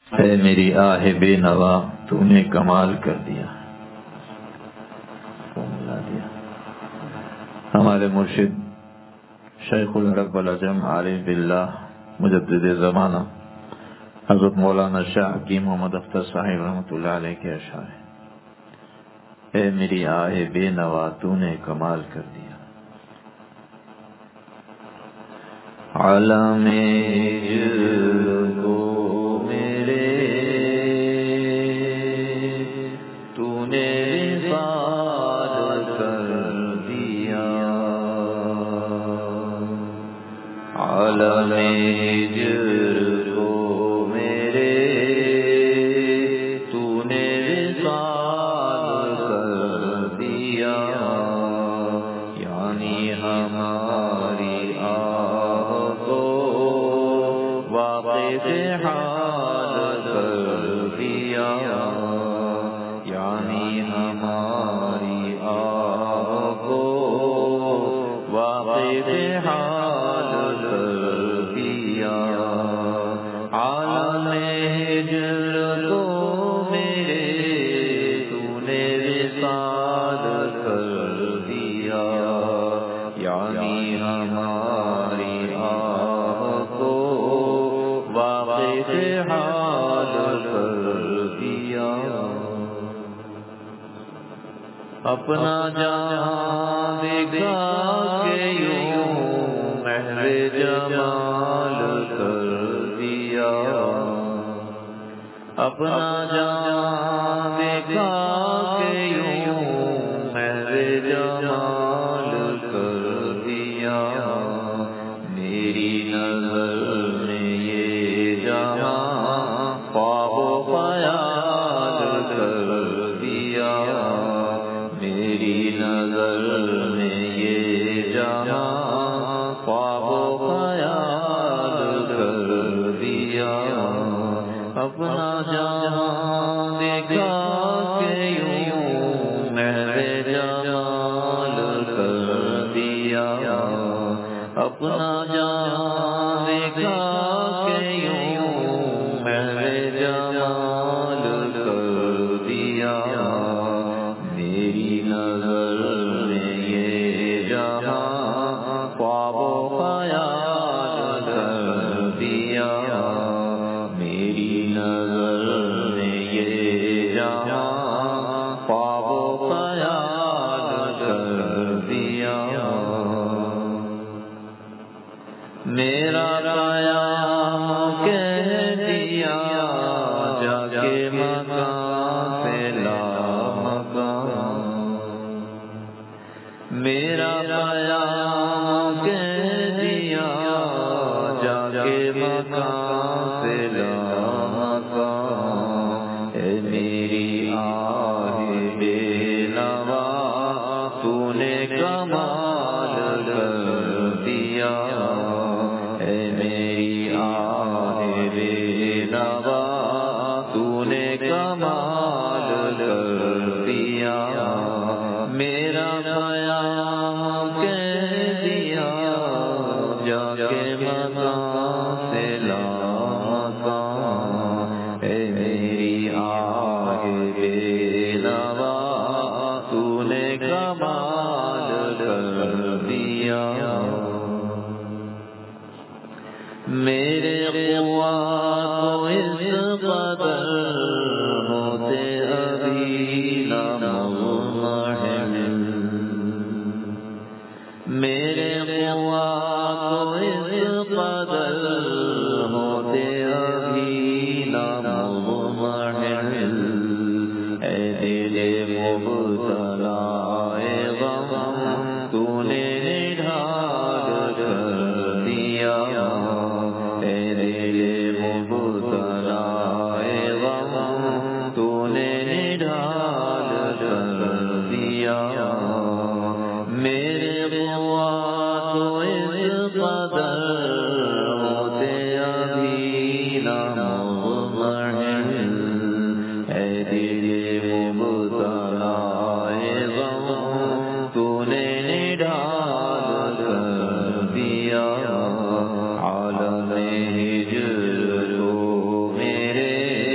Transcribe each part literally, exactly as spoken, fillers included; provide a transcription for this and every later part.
اے میری آہ بے نوا تو نے کمال کر دیا. ہمارے مرشد شیخ العرب والعجم عارف باللہ مجدد زمانہ حضرت مولانا شاہ حکیم محمد اختر صاحب رحمۃ اللہ علیہ کے اشعار ہیں. اے میری آہ بے نوا تو نے کمال کر دیا. عالم کو میرے تو نے وصال کر دیا. عالم کو میرے تو نے وصال کر دیا. یعنی ہماری حال کر دیا. یعنی ہماری آہ کو واقف حال کر دیا. عالم ہجر کو میرے تو نے وصال کر دیا. یعنی ہماری آہ کو حال کر دیا. اپنا جہاں دکھا کے یوں محو جمال کر دیا. اپنا جہاں دکھا کے یوں محو جمال کر دیا. میری نظر اپنا جہاں دکھا کے یوں محو جمال کر دیا. اپنا جہاں دکھا کے یوں محو جمال کر دیا. میری نظر میں یہ جہاں خواب و خیال کر دیا. میرا قیام کہہ دیا جا کے مکان سے لامکان. میرا قیام کہہ دیا جا کے مکان سے لامکان. اے میری آہ بے نوا تو نے کمال کر دیا. تو نے کمال کر دیا. میرا قیام کہہ دیا جا کے مکان سے لامکان. اے میری آہ بے نوا تو نے کمال کر دیا. میرے قوات اس قدر ہوتے ابھی لمحم. میرے قوات اس قدر ہوتے ابھی لمحم. اے دل مبتلا غم تو نے ڈھال کر دیا. تو نے ڈھال کر دیا. میرے قوات اس قدر ہوتے ابھی لمحم. اے دل مبتلا غم تو نے ڈھال کر دیا. عالم ہجر تو میرے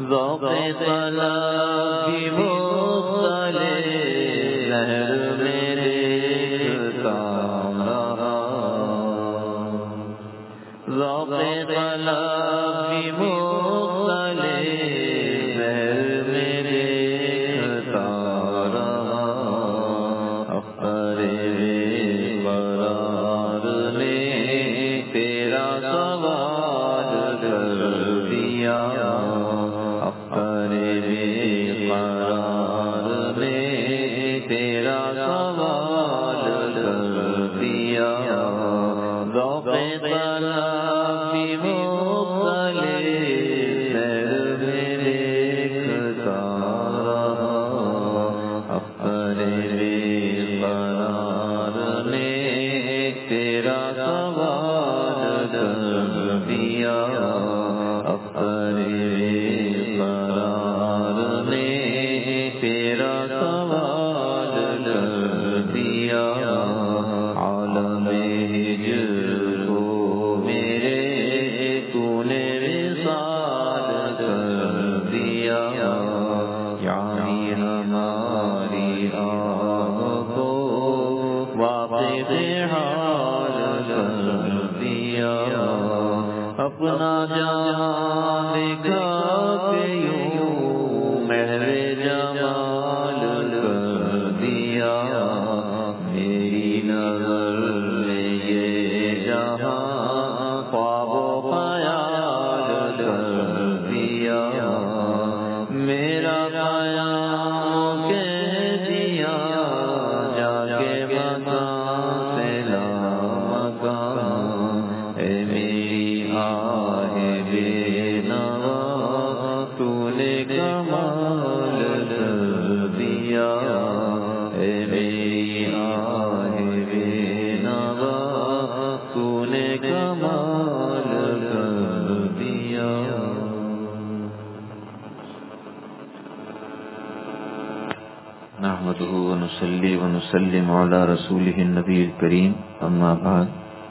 ذوق طلب کی مختلف لہر میں دیکھتا رہا، ذوق طلب کی مختلف لہر میں دیکھتا رہا، اختر قرار نے تیرا سوال کر دیا، اختر قرار نے تیرا سوال کر دیا، ذوق طلب کی مختلف لہر میں دیکھتا رہا، اختر قرار نے تیرا سوال کر دیا، اختر قرار نے تیرا سوال کر دیا، عالم ہجر کو میرے تو نے وصال کر دیا، یعنی ہماری آہ کو واقف حال کر دیا، اپنا جہاں دکھا کے یوں مہر جمال کر دیا، میری نظر میں یہ جہاں خواب و خیال کر دیا، میرا قیام کہہ دیا جا کے مکان سے لامکان، اے میری آہ بے نوا تو نے کمال کر دیا، اے میری آہ بے نوا تو نے کمال کر دیا۔ نحمده ونصلي ونسلم على رسوله النبی الکریم، اما بعد۔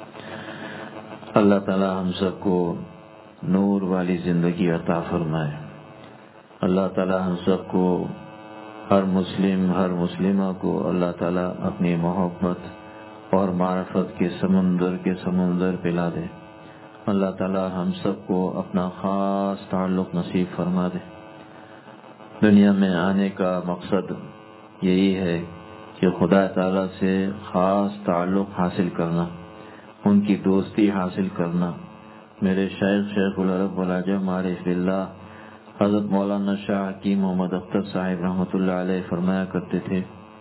اللہ تعالی ہم سب کو نور والی زندگی عطا فرمائے، اللہ تعالی ہم سب کو، ہر مسلم ہر مسلمہ کو اللہ تعالی اپنی محبت اور معرفت کے سمندر کے سمندر پلا دے، اللہ تعالی ہم سب کو اپنا خاص تعلق نصیب فرما دے۔ دنیا میں آنے کا مقصد یہی ہے کہ خدا تعالیٰ سے خاص تعلق حاصل کرنا، ان کی دوستی حاصل کرنا۔ میرے شیخ شیخ العرب والعجم عارف باللہ حضرت مولانا شاہ حکیم محمد اختر صاحب رحمۃ اللہ علیہ فرمایا کرتے تھے،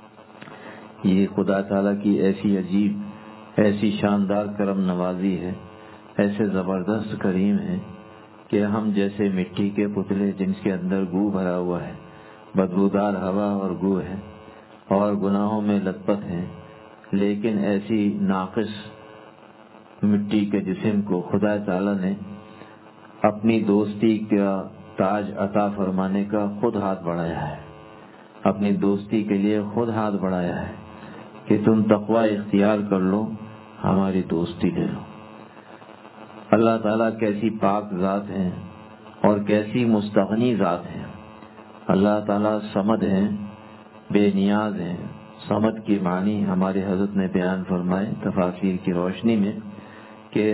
یہ خدا تعالیٰ کی ایسی عجیب، ایسی شاندار کرم نوازی ہے، ایسے زبردست کریم ہے کہ ہم جیسے مٹی کے پتلے جن کے اندر گو بھرا ہوا ہے، بدبودار ہوا اور گو ہے اور گناہوں میں لت پت ہیں، لیکن ایسی ناقص مٹی کے جسم کو خدا تعالیٰ نے اپنی دوستی کا تاج عطا فرمانے کا خود ہاتھ بڑھایا ہے، اپنی دوستی کے لیے خود ہاتھ بڑھایا ہے کہ تم تقوی اختیار کر لو، ہماری دوستی لے لو۔ اللہ تعالیٰ کیسی پاک ذات ہے اور کیسی مستغنی ذات ہے۔ اللہ تعالیٰ صمد ہیں، بے نیاز ہیں۔ صمد کی معنی ہمارے حضرت نے بیان فرمائے تفاسیر کی روشنی میں کہ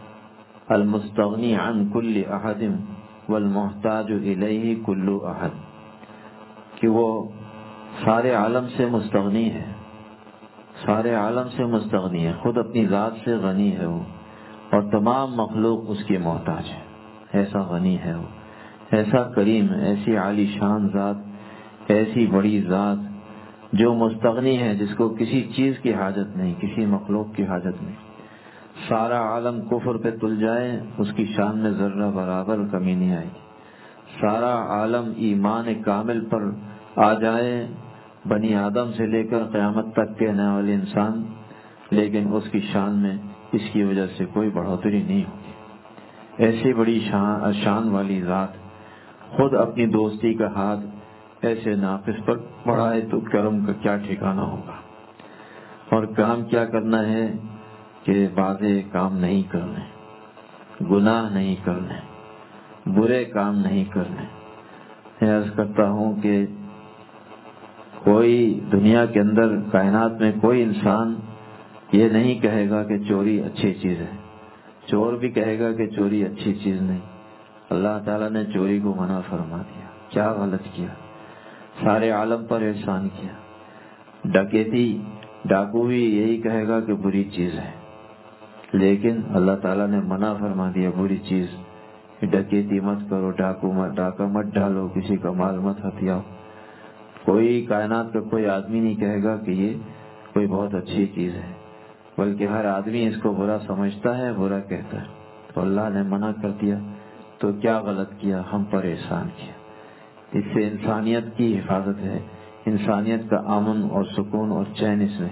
المستغنی عن کل احد والمحتاج الیہ کل احد، کہ وہ سارے عالم سے مستغنی ہے، سارے عالم سے مستغنی ہے، خود اپنی ذات سے غنی ہے وہ، اور تمام مخلوق اس کی محتاج ہے، ایسا غنی ہے وہ، ایسا کریم، ایسی عالی شان ذات، ایسی بڑی ذات جو مستغنی ہے، جس کو کسی چیز کی حاجت نہیں، کسی مخلوق کی حاجت نہیں۔ سارا عالم کفر پہ تل جائے، اس کی شان میں ذرہ برابر کمی نہیں آئے گی۔ سارا عالم ایمان کامل پر آ جائے، بنی آدم سے لے کر قیامت تک کے آنے والے انسان، لیکن اس کی شان میں اس کی وجہ سے کوئی بڑھوتری نہیں ہوگی۔ ایسی بڑی شان, شان والی ذات خود اپنی دوستی کا ہاتھ ایسے ناقص پر بڑھائے تو کرم کا کیا ٹھکانہ ہوگا۔ اور کام کیا کرنا ہے کہ بازے کام نہیں کرنے، گناہ نہیں کرنے، برے کام نہیں کرنے، میں عرض کرتا ہوں کہ کوئی دنیا کے اندر کائنات میں کوئی انسان یہ نہیں کہے گا کہ چوری اچھی چیز ہے، چور بھی کہے گا کہ چوری اچھی چیز نہیں۔ اللہ تعالیٰ نے چوری کو منع فرما دیا، کیا غلط کیا، سارے عالم پر احسان کیا۔ ڈکیتی ڈاکو بھی یہی کہے گا کہ بری چیز ہے، لیکن اللہ تعالیٰ نے منع فرما دیا بری چیز، ڈکیتی مت کرو، ڈاکو مت ڈاکہ مت ڈالو، کسی کا مال مت ہتھیاؤ۔ کوئی کائنات کا کوئی آدمی نہیں کہے گا کہ یہ کوئی بہت اچھی چیز ہے، بلکہ ہر آدمی اس کو برا سمجھتا ہے، برا کہتا ہے۔ تو اللہ نے منع کر دیا تو کیا غلط کیا، ہم پر احسان کیا۔ اس سے انسانیت کی حفاظت ہے، انسانیت کا امن اور سکون اور چین اس میں۔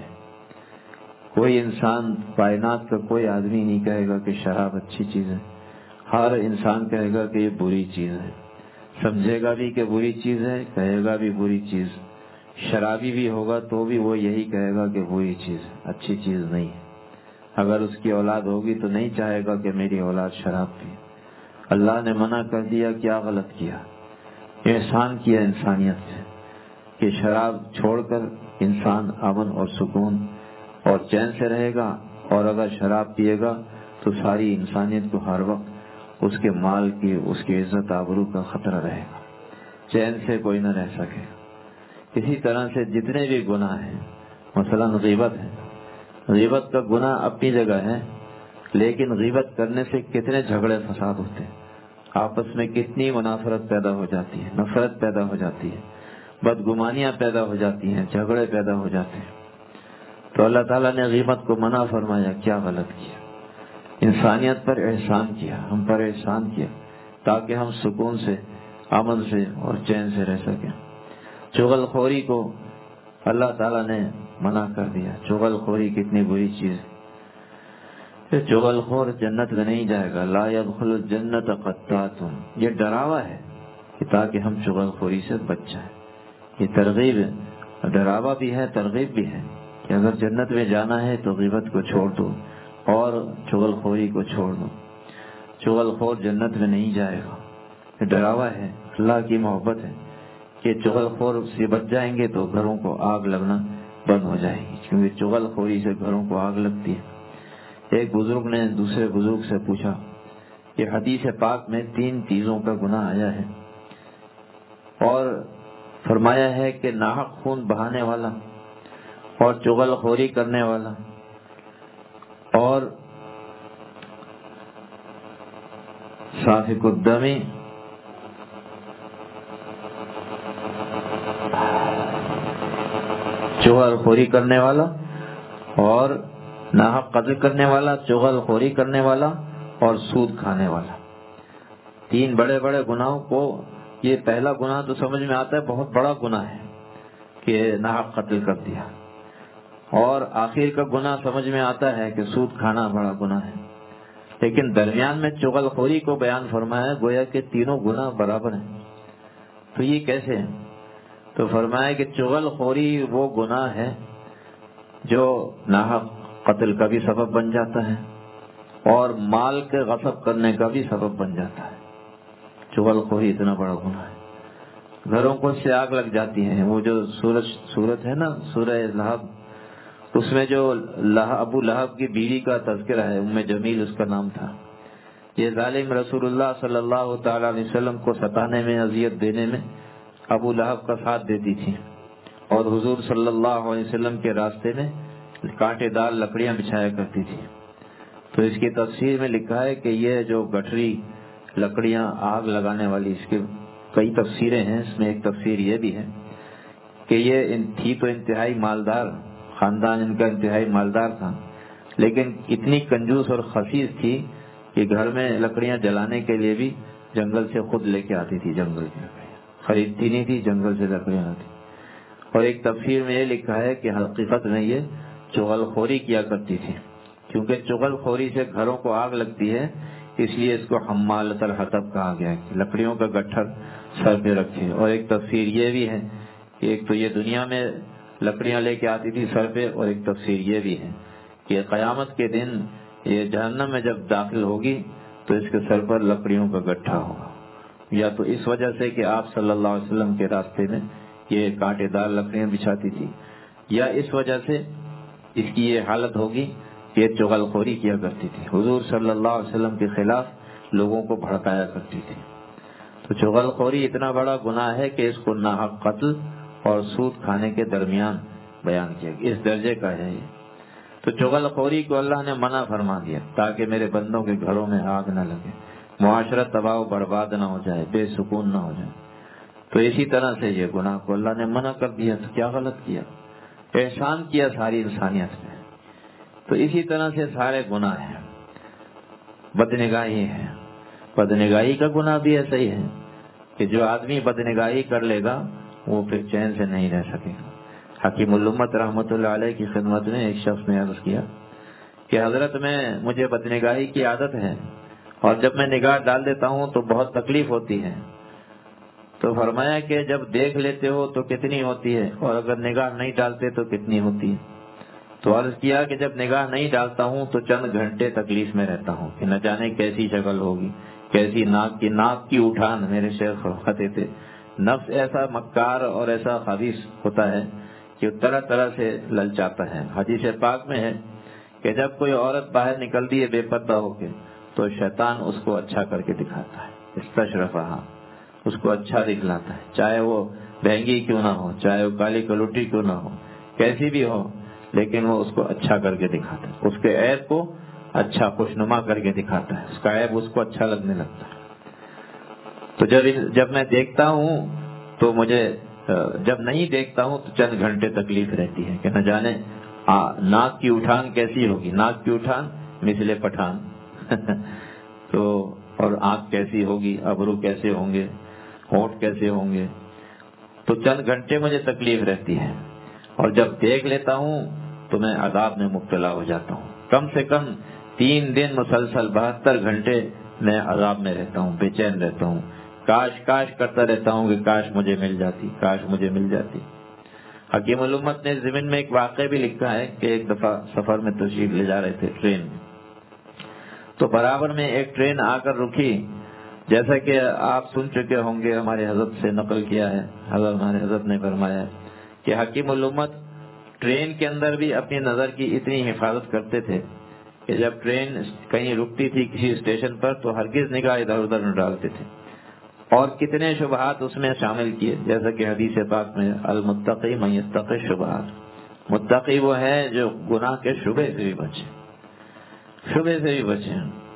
کوئی انسان کائنات کا کوئی آدمی نہیں کہے گا کہ شراب اچھی چیز ہے، ہر انسان کہے گا کہ یہ بری چیز ہے، سمجھے گا بھی کہ بری چیز ہے، کہے گا بھی بری چیز۔ شرابی بھی ہوگا تو بھی وہ یہی کہے گا کہ بری چیز ہے، اچھی چیز نہیں ہے۔ اگر اس کی اولاد ہوگی تو نہیں چاہے گا کہ میری اولاد شراب پی۔ اللہ نے منع کر دیا، کیا غلط کیا، احسان کیا انسانیت سے کہ شراب چھوڑ کر انسان امن اور سکون اور چین سے رہے گا، اور اگر شراب پیے گا تو ساری انسانیت کو ہر وقت اس کے مال کی، اس کی عزت آبرو کا خطرہ رہے گا، چین سے کوئی نہ رہ سکے۔ اسی طرح سے جتنے بھی گناہ ہیں، مثلا غیبت ہے، غیبت کا گناہ اپنی جگہ ہے، لیکن غیبت کرنے سے کتنے جھگڑے فساد ہوتے ہیں، آپس میں کتنی منافرت پیدا ہو جاتی ہے، نفرت پیدا ہو جاتی ہے، بدگمانیاں پیدا ہو جاتی ہیں، جھگڑے پیدا ہو جاتے ہیں۔ تو اللہ تعالیٰ نے غیبت کو منع فرمایا، کیا غلط کیا، انسانیت پر احسان کیا، ہم پر احسان کیا تاکہ ہم سکون سے، امن سے اور چین سے رہ سکیں۔ چغل خوری کو اللہ تعالیٰ نے منع کر دیا، چغل خوری کتنی بری چیز ہے، چغل خور جنت میں نہیں جائے گا، لا يدخل الجنت قطات، یہ ڈراوا ہے کہ تاکہ ہم چغل خوری سے بچ جائیں۔ یہ ترغیب ہے، ڈراوا بھی ہے، ترغیب بھی ہے کہ اگر جنت میں جانا ہے تو غیبت کو چھوڑ دو اور چغل خوری کو چھوڑ دو، چغل خور جنت میں نہیں جائے گا۔ یہ ڈراوا ہے، اللہ کی محبت ہے کہ چغل خور سے بچ جائیں گے تو گھروں کو آگ لگنا بند ہو جائے گی، کیونکہ چغل خوری سے گھروں کو آگ لگتی ہے۔ ایک بزرگ نے دوسرے بزرگ سے پوچھا کہ حدیث پاک میں تین چیزوں کا گناہ آیا ہے، اور فرمایا ہے کہ ناحق خون بہانے والا اور چغل خوری کرنے والا اور سافک الدم، چغل خوری کرنے والا اور ناحق قتل کرنے والا، چغل خوری کرنے والا اور سود کھانے والا، تین بڑے بڑے گناہوں کو، یہ پہلا گناہ تو سمجھ میں آتا ہے بہت بڑا گناہ ہے کہ ناحق قتل کر دیا، اور آخر کا گناہ سمجھ میں آتا ہے کہ سود کھانا بڑا گناہ ہے، لیکن درمیان میں چغل خوری کو بیان فرمایا، گویا کہ تینوں گناہ برابر ہیں۔ تو یہ کیسے ہے؟ تو فرمایا کہ چغل خوری وہ گناہ ہے جو ناحق قتل کا بھی سبب بن جاتا ہے اور مال کے غصب کرنے کا بھی سبب بن جاتا ہے۔ چغل خوری اتنا بڑا گناہ ہے، گھروں کو سے آگ لگ جاتی ہے۔ وہ جو سورج سورت ہے نا، سورہ لہب، اس میں جو ابو لہب کی بیوی کا تذکرہ ہے، ام جمیل اس کا نام تھا۔ یہ ظالم رسول اللہ صلی اللہ تعالی علیہ وسلم کو ستانے میں، اذیت دینے میں ابو لہب کا ساتھ دیتی تھی، اور حضور صلی اللہ علیہ وسلم کے راستے میں کانٹے دار لکڑیاں بچھایا کرتی تھی۔ تو اس کی تفسیر میں لکھا ہے کہ یہ جو گٹھری لکڑیاں آگ لگانے والی، اس کی کئی تفسیریں ہیں، اس میں ایک تفسیر یہ بھی ہے کہ یہ تھی تو انتہائی مالدار خاندان، ان کا انتہائی مالدار تھا، لیکن اتنی کنجوس اور خسیس تھی کہ گھر میں لکڑیاں جلانے کے لیے بھی جنگل سے خود لے کے آتی تھی، جنگل کی لکڑیاں خریدتی نہیں تھی، جنگل سے لکڑیاں آتی۔ اور ایک تفسیر میں یہ لکھا ہے کہ حقیقت میں یہ چغل خوری کیا کرتی تھی، کیونکہ چغل خوری سے گھروں کو آگ لگتی ہے، اس لیے اس کو حمالۃ الحطب کہا گیا ہے کہ لکڑیوں کا گٹھر سر پہ رکھے۔ اور ایک تفسیر یہ بھی ہے کہ ایک تو یہ دنیا میں لکڑیاں لے کے آتی تھی سر پہ، اور ایک تفسیر یہ بھی ہے کہ قیامت کے دن یہ جہنم میں جب داخل ہوگی تو اس کے سر پر لکڑیوں کا گٹھا ہوگا، یا تو اس وجہ سے کہ آپ صلی اللہ علیہ وسلم کے راستے میں یہ کانٹے دار لکڑیاں بچھاتی تھی، یا اس وجہ سے اس کی یہ حالت ہوگی کہ چغل خوری کیا کرتی تھی، حضور صلی اللہ علیہ وسلم کے خلاف لوگوں کو بھڑکایا کرتی تھی۔ تو چغل خوری اتنا بڑا گناہ ہے کہ اس کو ناحق قتل اور سود کھانے کے درمیان بیان کیا، اس درجے کا ہے یہ۔ تو چغل خوری کو اللہ نے منع فرما دیا تاکہ میرے بندوں کے گھروں میں آگ نہ لگے، معاشرت تباہ و برباد نہ ہو جائے، بے سکون نہ ہو جائے۔ تو اسی طرح سے یہ گناہ کو اللہ نے منع کر دیا، تو کیا غلط کیا، احسان کیا ساری انسانیت میں۔ تو اسی طرح سے سارے گناہ ہیں۔ بدنگاہی ہے، بدنگاہی کا گناہ بھی ایسا ہی ہے کہ جو آدمی بدنگاہی کر لے گا وہ پھر چین سے نہیں رہ سکے گا۔ حکیم الامت رحمۃ اللہ علیہ کی خدمت میں ایک شخص نے عرض کیا کہ حضرت میں مجھے بدنگاہی کی عادت ہے اور جب میں نگاہ ڈال دیتا ہوں تو بہت تکلیف ہوتی ہے۔ تو فرمایا کہ جب دیکھ لیتے ہو تو کتنی ہوتی ہے اور اگر نگاہ نہیں ڈالتے تو کتنی ہوتی ہے؟ تو عرض کیا کہ جب نگاہ نہیں ڈالتا ہوں تو چند گھنٹے تکلیف میں رہتا ہوں کہ نہ جانے کیسی شکل ہوگی، کیسی ناک کی ناک کی اٹھان۔ میرے شیخ فرماتے تھے نفس ایسا مکار اور ایسا خبیث ہوتا ہے کہ طرح طرح سے للچاتا ہے۔ حدیث پاک میں ہے کہ جب کوئی عورت باہر نکلتی ہے بے پردہ ہو کے تو شیطان اس کو اچھا کر کے دکھاتا ہے، استشرفہا، اس کو اچھا دکھلاتا ہے، چاہے وہ بہنگی کیوں نہ ہو، چاہے وہ کالی کلوٹی کیوں نہ ہو، کیسی بھی ہو، لیکن وہ اس کو اچھا کر کے دکھاتا ہے، اس کے عیب کو اچھا خوشنما کر کے دکھاتا ہے، اس کا عیب اس کو اچھا لگنے لگتا ہے۔ تو جب جب میں دیکھتا ہوں تو مجھے، جب نہیں دیکھتا ہوں تو چند گھنٹے تکلیف رہتی ہے کہ نہ جانے ناک کی اٹھان کیسی ہوگی، ناک کی اٹھان مثل پٹھان تو اور آنکھ کیسی ہوگی، ابرو کیسے ہوں گے، ہونٹ کیسے ہوں گے، تو چند گھنٹے مجھے تکلیف رہتی ہے اور جب دیکھ لیتا ہوں تو میں عذاب میں مبتلا ہو جاتا ہوں۔ کم سے کم تین دن مسلسل بہتر گھنٹے میں عذاب میں رہتا ہوں، بے چین رہتا ہوں، کاش کاش کرتا رہتا ہوں کہ کاش مجھے مل جاتی، کاش مجھے مل جاتی۔ حکیم الامت نے ضمن میں ایک واقعہ بھی لکھا ہے کہ ایک دفعہ سفر میں تشریف لے جا رہے تھے ٹرین میں، تو برابر میں ایک ٹرین آ کر رکی، جیسا کہ آپ سن چکے ہوں گے، ہمارے حضرت سے نقل کیا ہے، حضرت ہمارے حضرت نے فرمایا کہ حکیم الامت ٹرین کے اندر بھی اپنی نظر کی اتنی حفاظت کرتے تھے کہ جب ٹرین کہیں رکتی تھی کسی اسٹیشن پر تو ہرگز نگاہ ادھر ادھر نہ ڈالتے تھے، اور کتنے شبہات اس میں شامل کیے، جیسا کہ حدیث پاک میں المتقی من یتقی الشبہات، متقی وہ ہے جو گناہ کے شبہ سے بھی بچے، شبہ سے بھی بچے۔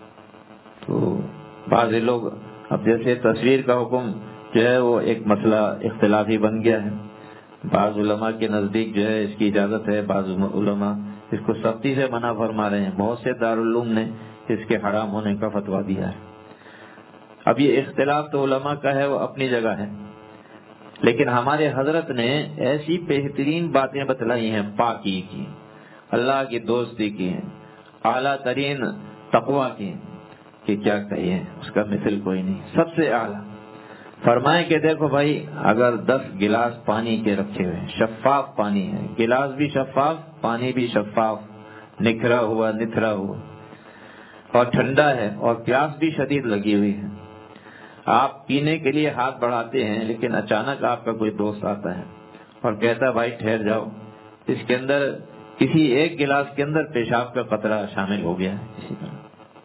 تو بعض لوگ اب جیسے تصویر کا حکم جو ہے وہ ایک مسئلہ اختلافی بن گیا ہے، بعض علماء کے نزدیک جو ہے اس کی اجازت ہے، بعض علماء اس کو سختی سے منع فرما رہے ہیں، بہت سے دارالعلوم نے اس کے حرام ہونے کا فتویٰ دیا ہے۔ اب یہ اختلاف تو علماء کا ہے، وہ اپنی جگہ ہے، لیکن ہمارے حضرت نے ایسی بہترین باتیں بتلائی ہیں پاکی کی، اللہ کی دوستی کی، اعلیٰ ترین تقویٰ کی، کہ کیا کہیے، اس کا مثل کوئی نہیں، سب سے اعلیٰ۔ فرمائے کہ دیکھو بھائی، اگر دس گلاس پانی کے رکھے ہوئے، شفاف پانی ہے، گلاس بھی شفاف، پانی بھی شفاف، نکھرا ہوا نتھرا ہوا اور ٹھنڈا ہے، اور پیاس بھی شدید لگی ہوئی ہے، آپ پینے کے لیے ہاتھ بڑھاتے ہیں، لیکن اچانک آپ کا کوئی دوست آتا ہے اور کہتا ہے بھائی ٹھہر جاؤ، اس کے اندر کسی ایک گلاس کے اندر پیشاب کا قطرہ شامل ہو گیا ہے اسی طرح۔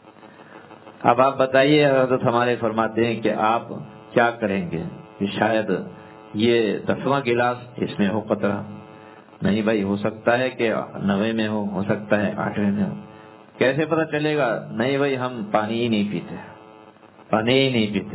اب آپ بتائیے، حضرت ہمارے فرماتے ہیں کہ آپ کیا کریں گے کہ شاید یہ دسواں گلاس اس میں ہو قطرہ، نہیں بھائی، ہو سکتا ہے کہ نوے میں ہو ہو سکتا ہے آٹھویں میں ہو، کیسے پتہ چلے گا؟ نہیں بھائی، ہم پانی ہی نہیں پیتے، پانی ہی نہیں پیتے۔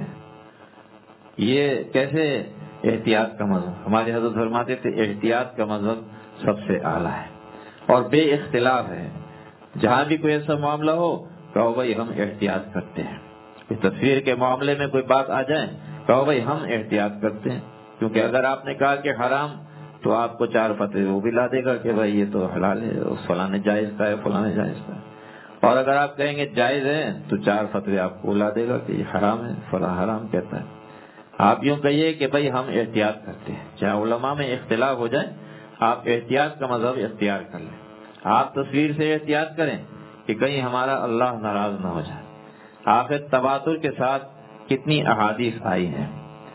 یہ کیسے احتیاط کا مذہب؟ ہمارے حضرت فرماتے تھے احتیاط کا مذہب سب سے اعلیٰ ہے اور بے اختلاف ہے، جہاں بھی کوئی ایسا معاملہ ہو کہو بھائی ہم احتیاط کرتے ہیں، اس تصویر کے معاملے میں کوئی بات آ جائے کہو بھائی ہم احتیاط کرتے ہیں، کیونکہ اگر آپ نے کہا کہ حرام تو آپ کو چار فتوے وہ بھی لا دے گا کہ بھائی یہ تو حلال ہے، فلاں جائز کا ہے، فلاں جائز کا ہے، اور اگر آپ کہیں گے جائز ہے تو چار فتوے آپ کو لا دے گا کہ یہ حرام ہے، فلاں حرام کہتا ہے۔ آپ یوں کہیے کہ بھائی ہم احتیاط کرتے ہیں، چاہے علماء میں اختلاف ہو جائے، آپ احتیاط کا مذہب اختیار کر لیں، آپ تصویر سے احتیاط کریں کہ کہیں ہمارا اللہ ناراض نہ ہو جائے، آپ تواتر کے ساتھ کتنی احادیث آئی ہیں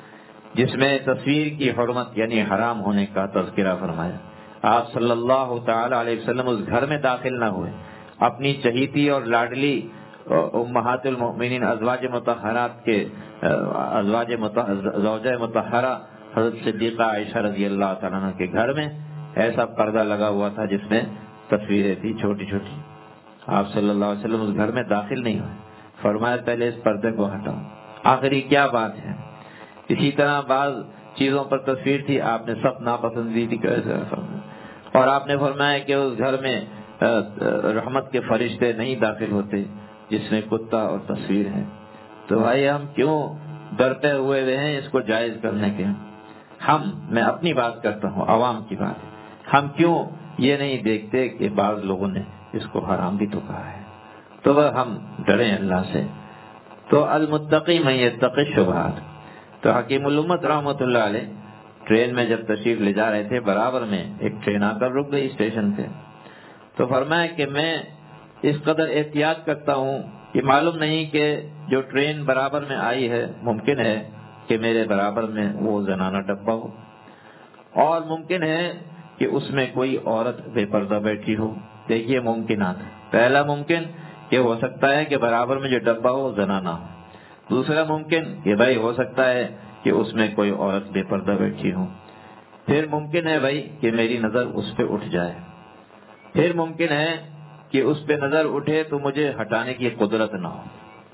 جس میں تصویر کی حرمت یعنی حرام ہونے کا تذکرہ فرمایا. آپ صلی اللہ تعالی علیہ وسلم اس گھر میں داخل نہ ہوئے. اپنی چہیتی اور لاڈلی امہات المؤمنین ازواج مطہرات کے ازواج زوجہ مطہرہ حضرت صدیقہ عائشہ رضی اللہ تعالیٰ عنہ کے گھر میں ایسا پردہ لگا ہوا تھا جس میں تصویریں تھی چھوٹی چھوٹی. آپ صلی اللہ علیہ وسلم اس گھر میں داخل نہیں ہوئے. فرمایا پہلے اس پردے کو ہٹاؤ. آخری کیا بات ہے. اسی طرح بعض چیزوں پر تصویر تھی، آپ نے سب ناپسندیدگی کیسے اور آپ نے فرمایا کہ اس گھر میں رحمت کے فرشتے نہیں داخل ہوتے جس میں کتا اور تصویر ہے. تو بھائی ہم کیوں ڈرتے ہوئے ہوئے ہیں اس کو جائز کرنے کے. ہم میں اپنی بات کرتا ہوں، عوام کی بات. ہم کیوں یہ نہیں دیکھتے کہ بعض لوگوں نے اس کو حرام بھی تو کہا ہے. تو وہ ہم ڈریں اللہ سے. تو المتقی من یتقی الشبہات. تو حکیم الامت رحمۃ اللہ علیہ ٹرین میں جب تشریف لے جا رہے تھے، برابر میں ایک ٹرین آ کر رک گئی اسٹیشن پہ. تو فرمایا کہ میں اس قدر احتیاط کرتا ہوں کہ معلوم نہیں کہ جو ٹرین برابر میں آئی ہے ممکن ہے کہ میرے برابر میں وہ زنانہ ڈبہ ہو، اور ممکن ہے کہ اس میں کوئی عورت بے پردہ بیٹھی ہو. دیکھیے ممکنات. پہلا ممکن کہ ہو سکتا ہے کہ برابر میں جو ڈبہ ہو زنانہ ہو. دوسرا ممکن کہ بھائی ہو سکتا ہے کہ اس میں کوئی عورت بے پردہ بیٹھی ہو. پھر ممکن ہے بھائی کہ میری نظر اس پہ اٹھ جائے. پھر ممکن ہے کہ اس پہ نظر اٹھے تو مجھے ہٹانے کی قدرت نہ ہو.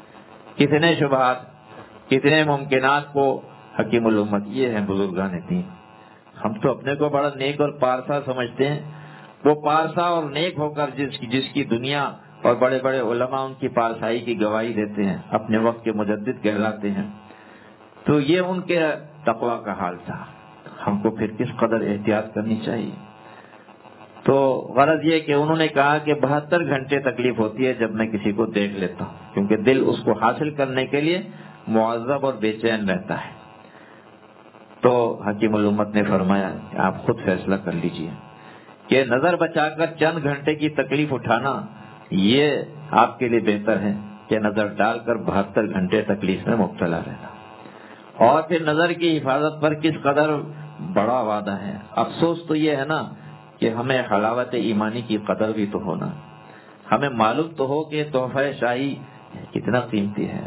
کتنے شبہات، کتنے ممکنات کو حکیم الامت یہ ہیں بزرگان دین. ہم تو اپنے کو بڑا نیک اور پارسا سمجھتے ہیں. وہ پارسا اور نیک ہو کر جس کی جس کی دنیا اور بڑے بڑے علماء ان کی پارسائی کی گواہی دیتے ہیں، اپنے وقت کے مجدد کہلاتے ہیں. تو یہ ان کے تقویٰ کا حال تھا. ہم کو پھر کس قدر احتیاط کرنی چاہیے. تو غرض یہ کہ انہوں نے کہا کہ بہتر گھنٹے تکلیف ہوتی ہے جب میں کسی کو دیکھ لیتا ہوں، کیونکہ دل اس کو حاصل کرنے کے لیے معذب اور بے چین رہتا ہے. تو حکیم الامت نے فرمایا کہ آپ خود فیصلہ کر لیجئے کہ نظر بچا کر چند گھنٹے کی تکلیف اٹھانا یہ آپ کے لیے بہتر ہے کہ نظر ڈال کر بہتر گھنٹے تکلیف میں مبتلا رہنا. اور پھر نظر کی حفاظت پر کس قدر بڑا وعدہ ہے. افسوس تو یہ ہے نا کہ ہمیں حلاوت ایمانی کی قدر بھی تو ہونا. ہمیں معلوم تو ہو کہ تحفہ شاہی کتنا قیمتی ہے.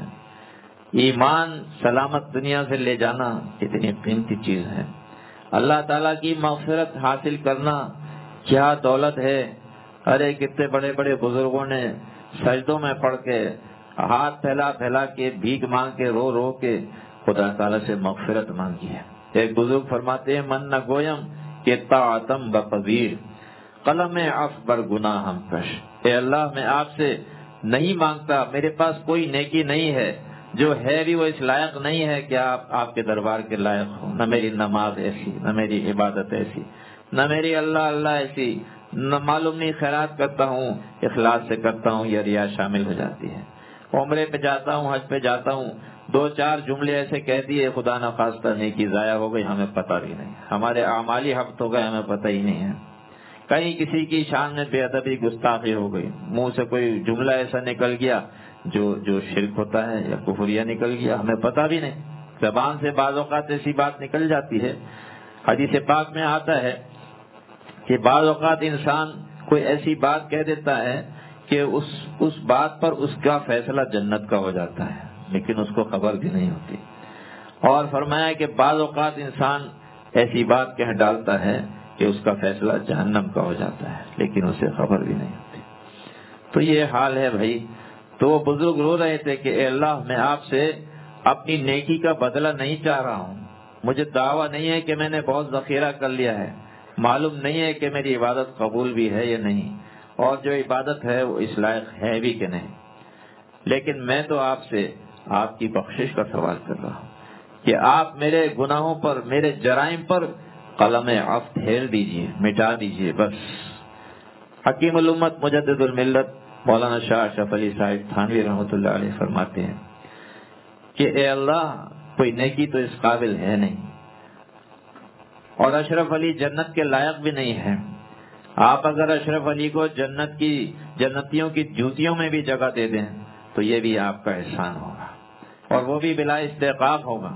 ایمان سلامت دنیا سے لے جانا کتنی قیمتی چیز ہے. اللہ تعالیٰ کی مغفرت حاصل کرنا کیا دولت ہے. ارے کتنے بڑے بڑے بزرگوں نے سجدوں میں پڑھ کے ہاتھ پھیلا پھیلا کے بھیک مانگ کے رو رو کے خدا تعالیٰ سے مغفرت مانگی ہے. ایک بزرگ فرماتے ہیں من نہ گویم کہ طاعتم بپذیر قلم عف بر گناہ ہم کش. اے اللہ میں آپ سے نہیں مانگتا، میرے پاس کوئی نیکی نہیں ہے، جو ہے بھی وہ اس لائق نہیں ہے کہ آپ آپ کے دربار کے لائق ہو. نہ میری نماز ایسی، نہ میری عبادت ایسی، نہ میری اللہ اللہ ایسی، نہ معلوم نہیں خیرات کرتا ہوں اخلاص سے کرتا ہوں یا ریا شامل ہو جاتی ہے. عمرے پہ جاتا ہوں، حج پہ جاتا ہوں، دو چار جملے ایسے کہہ دیے خدا نخواستہ نیکی ضائع ہو گئی، ہمیں پتہ بھی نہیں. ہمارے اعمالی حق ہو گئے، ہمیں پتہ ہی نہیں ہے. کہیں کسی کی شان میں بے ادبی گستاخی ہو گئی، منہ سے کوئی جملہ ایسا نکل گیا جو جو شرک ہوتا ہے یا کفریہ نکل گیا، ہمیں پتہ بھی نہیں. زبان سے بعض اوقات ایسی بات نکل جاتی ہے. حدیث پاک میں آتا ہے کہ بعض اوقات انسان کوئی ایسی بات کہہ دیتا ہے کہ اس اس بات پر اس کا فیصلہ جنت کا ہو جاتا ہے، لیکن اس کو خبر بھی نہیں ہوتی. اور فرمایا کہ بعض اوقات انسان ایسی بات کہہ ڈالتا ہے کہ اس کا فیصلہ جہنم کا ہو جاتا ہے، لیکن اسے خبر بھی نہیں ہوتی. تو یہ حال ہے بھائی. تو وہ بزرگ رو رہے تھے کہ اے اللہ میں آپ سے اپنی نیکی کا بدلہ نہیں چاہ رہا ہوں. مجھے دعویٰ نہیں ہے کہ میں نے بہت ذخیرہ کر لیا ہے، معلوم نہیں ہے کہ میری عبادت قبول بھی ہے یا نہیں، اور جو عبادت ہے وہ اس لائق ہے بھی کہ نہیں. لیکن میں تو آپ سے آپ کی بخشش کا سوال کر رہا ہوں کہ آپ میرے گناہوں پر، میرے جرائم پر قلم عفو پھیر دیجئے، مٹا دیجئے بس. حکیم الامت مجدد الملت مولانا شاہ اشرف علی صاحب تھانوی رحمۃ اللہ علیہ فرماتے ہیں کہ اے اللہ کوئی نیکی تو اس قابل ہے نہیں، اور اشرف علی جنت کے لائق بھی نہیں ہے. آپ اگر اشرف علی کو جنت کی جنتیوں کی جوتیوں میں بھی جگہ دے دیں تو یہ بھی آپ کا احسان ہوگا. اور وہ بھی بلا استحقاق ہوگا.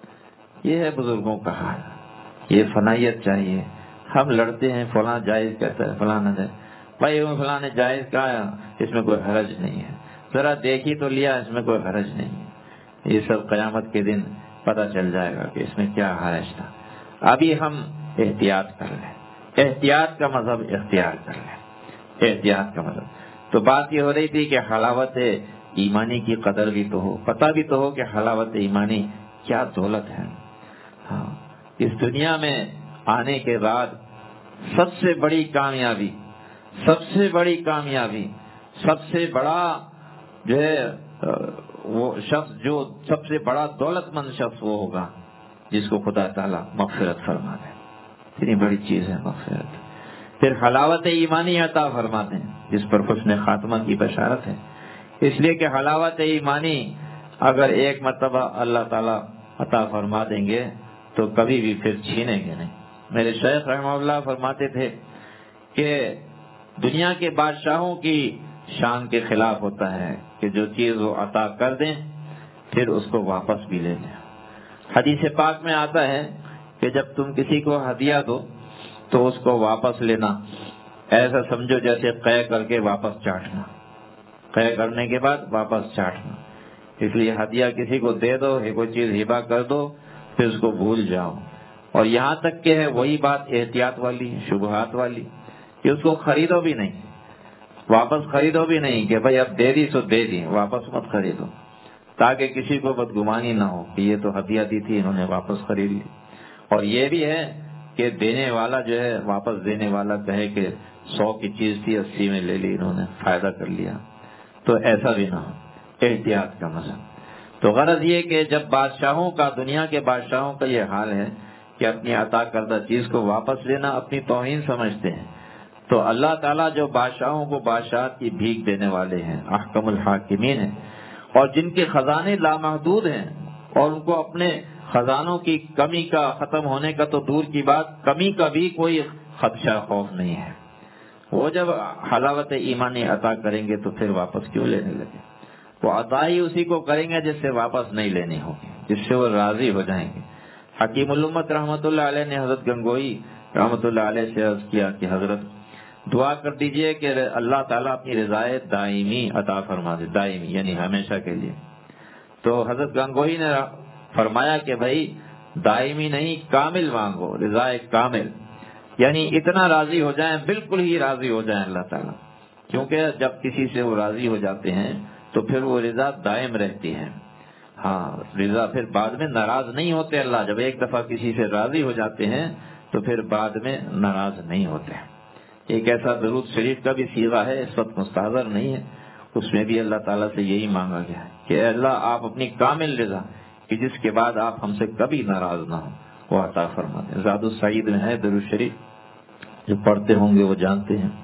یہ ہے بزرگوں کا حال. یہ فنائیت چاہیے. ہم لڑتے ہیں فلاں جائز کہتا ہے فلاں نہ جائز. بھائی فلاں نے جائز کہا اس میں کوئی حرج نہیں ہے, ذرا دیکھی تو لیا اس میں کوئی حرج نہیں ہے. یہ سب قیامت کے دن پتہ چل جائے گا کہ اس میں کیا حرج تھا. ابھی ہم احتیاط کر لیں, احتیاط کا مذہب اختیار کر لیں, احتیاط کا مذہب. تو بات یہ ہو رہی تھی کہ حلاوت ایمانی کی قدر بھی تو ہو, پتہ بھی تو ہو کہ حلاوت ایمانی کیا دولت ہے. ہاں, اس دنیا میں آنے کے بعد سب سے بڑی کامیابی, سب سے بڑی کامیابی, سب سے بڑا جو ہے وہ شخص, جو سب سے بڑا دولت مند شخص وہ ہوگا جس کو خدا تعالیٰ مغفرت فرما دے. اتنی بڑی چیز ہے مغفرت. پھر حلاوت ایمانی عطا فرماتے ہیں جس پر حسن خاتمہ کی بشارت ہے. اس لیے کہ حلاوت ایمانی اگر ایک مرتبہ اللہ تعالیٰ عطا فرما دیں گے تو کبھی بھی پھر چھینیں گے نہیں. میرے شیخ رحمہ اللہ فرماتے تھے کہ دنیا کے بادشاہوں کی شان کے خلاف ہوتا ہے کہ جو چیز وہ عطا کر دیں پھر اس کو واپس بھی لے لیں. حدیث پاک میں آتا ہے کہ جب تم کسی کو ہدیہ دو تو اس کو واپس لینا ایسا سمجھو جیسے قے کر کے واپس چاٹنا, قے کرنے کے بعد واپس چاٹنا. اس لیے ہدیہ کسی کو دے دو, کوئی چیز ہبہ کر دو, پھر اس کو بھول جاؤ. اور یہاں تک کہ ہے وہی بات احتیاط والی, شبہات والی, کہ اس کو خریدو بھی نہیں, واپس خریدو بھی نہیں کہ بھائی اب دے دی سو دے دی, واپس مت خریدو, تاکہ کسی کو بدگمانی نہ ہو کہ یہ تو ہدیہ دی تھی انہوں نے واپس خرید لی. اور یہ بھی ہے کہ دینے والا جو ہے واپس دینے والا کہے کہ سو کی چیز تھی اسی میں لے لی انہوں نے, فائدہ کر لیا. تو ایسا بھی نہ ہو, احتیاط کا مذہب. تو غرض یہ کہ جب بادشاہوں کا, دنیا کے بادشاہوں کا یہ حال ہے کہ اپنی عطا کردہ چیز کو واپس لینا اپنی توہین سمجھتے ہیں, تو اللہ تعالیٰ جو بادشاہوں کو بادشاہت کی بھیک دینے والے ہیں, احکم الحاکمین ہیں, اور جن کے خزانے لامحدود ہیں اور ان کو اپنے خزانوں کی کمی کا, ختم ہونے کا تو دور کی بات, کمی کا بھی کوئی خدشہ خوف نہیں ہے. وہ جب حلاوت ایمانی عطا کریں گے تو پھر واپس کیوں لینے لگے؟ وہ عطا ہی اسی کو کریں گے جس سے واپس نہیں لینی ہوگی, جس سے وہ راضی ہو جائیں گے. حکیم الامت رحمۃ اللہ علیہ نے حضرت گنگوئی رحمۃ اللہ علیہ سے عرض کیا کہ حضرت دعا کر دیجئے کہ اللہ تعالیٰ اپنی رضایت دائمی عطا فرما دے, دائمی یعنی ہمیشہ کے لیے. تو حضرت گنگوئی نے فرمایا کہ بھائی دائمی نہیں, کامل مانگو, رضائے کامل, یعنی اتنا راضی ہو جائیں, بالکل ہی راضی ہو جائیں اللہ تعالیٰ. کیونکہ جب کسی سے وہ راضی ہو جاتے ہیں تو پھر وہ رضا دائم رہتی ہے. ہاں, رضا پھر بعد میں ناراض نہیں ہوتے اللہ. جب ایک دفعہ کسی سے راضی ہو جاتے ہیں تو پھر بعد میں ناراض نہیں ہوتے. ایک ایسا درود شریف کا بھی صیغہ ہے, اس وقت مستحضر نہیں ہے, اس میں بھی اللہ تعالیٰ سے یہی مانگا گیا ہے کہ اے اللہ آپ اپنی کامل رضا کہ جس کے بعد آپ ہم سے کبھی ناراض نہ ہوں وہ عطا فرما دیں. زاد السعید میں ہے درود شریف, جو پڑھتے ہوں گے وہ جانتے ہیں.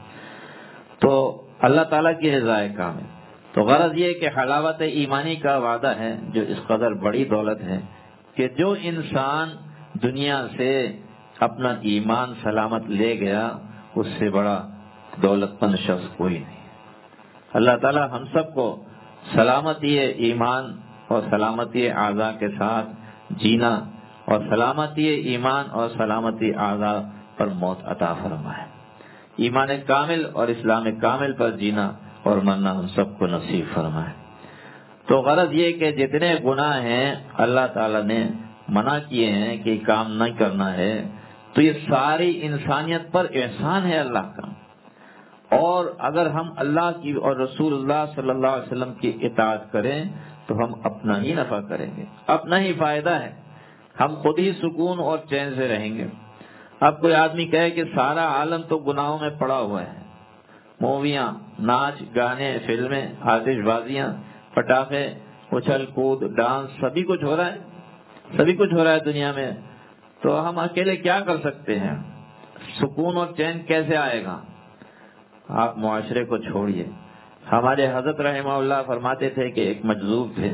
تو اللہ تعالیٰ کی رضا کامل. تو غرض یہ کہ حلاوت ایمانی کا وعدہ ہے جو اس قدر بڑی دولت ہے کہ جو انسان دنیا سے اپنا ایمان سلامت لے گیا اس سے بڑا دولت مند شخص کوئی نہیں. اللہ تعالیٰ ہم سب کو سلامتی ایمان اور سلامتی اعضاء کے ساتھ جینا اور سلامتی ایمان اور سلامتی اعضاء پر موت عطا فرمائے. ایمان کامل اور اسلام کامل پر جینا اور مرنا ہم سب کو نصیب فرمائے. تو غرض یہ کہ جتنے گناہ ہیں اللہ تعالیٰ نے منع کیے ہیں کہ کام نہیں کرنا ہے, تو یہ ساری انسانیت پر احسان ہے اللہ کا. اور اگر ہم اللہ کی اور رسول اللہ صلی اللہ علیہ وسلم کی اطاعت کریں تو ہم اپنا ہی نفع کریں گے, اپنا ہی فائدہ ہے, ہم خود ہی سکون اور چین سے رہیں گے. اب کوئی آدمی کہے کہ سارا عالم تو گناہوں میں پڑا ہوا ہے, موویاں, ناچ گانے, فلمیں, آتش بازیاں, پٹاخے, اچھل کود, ڈانس, سبھی کچھ ہو رہا ہے, سبھی کچھ ہو رہا ہے دنیا میں, تو ہم اکیلے کیا کر سکتے ہیں؟ سکون اور چین کیسے آئے گا؟ آپ معاشرے کو چھوڑیے. ہمارے حضرت رحمہ اللہ فرماتے تھے کہ ایک مجذوب تھے,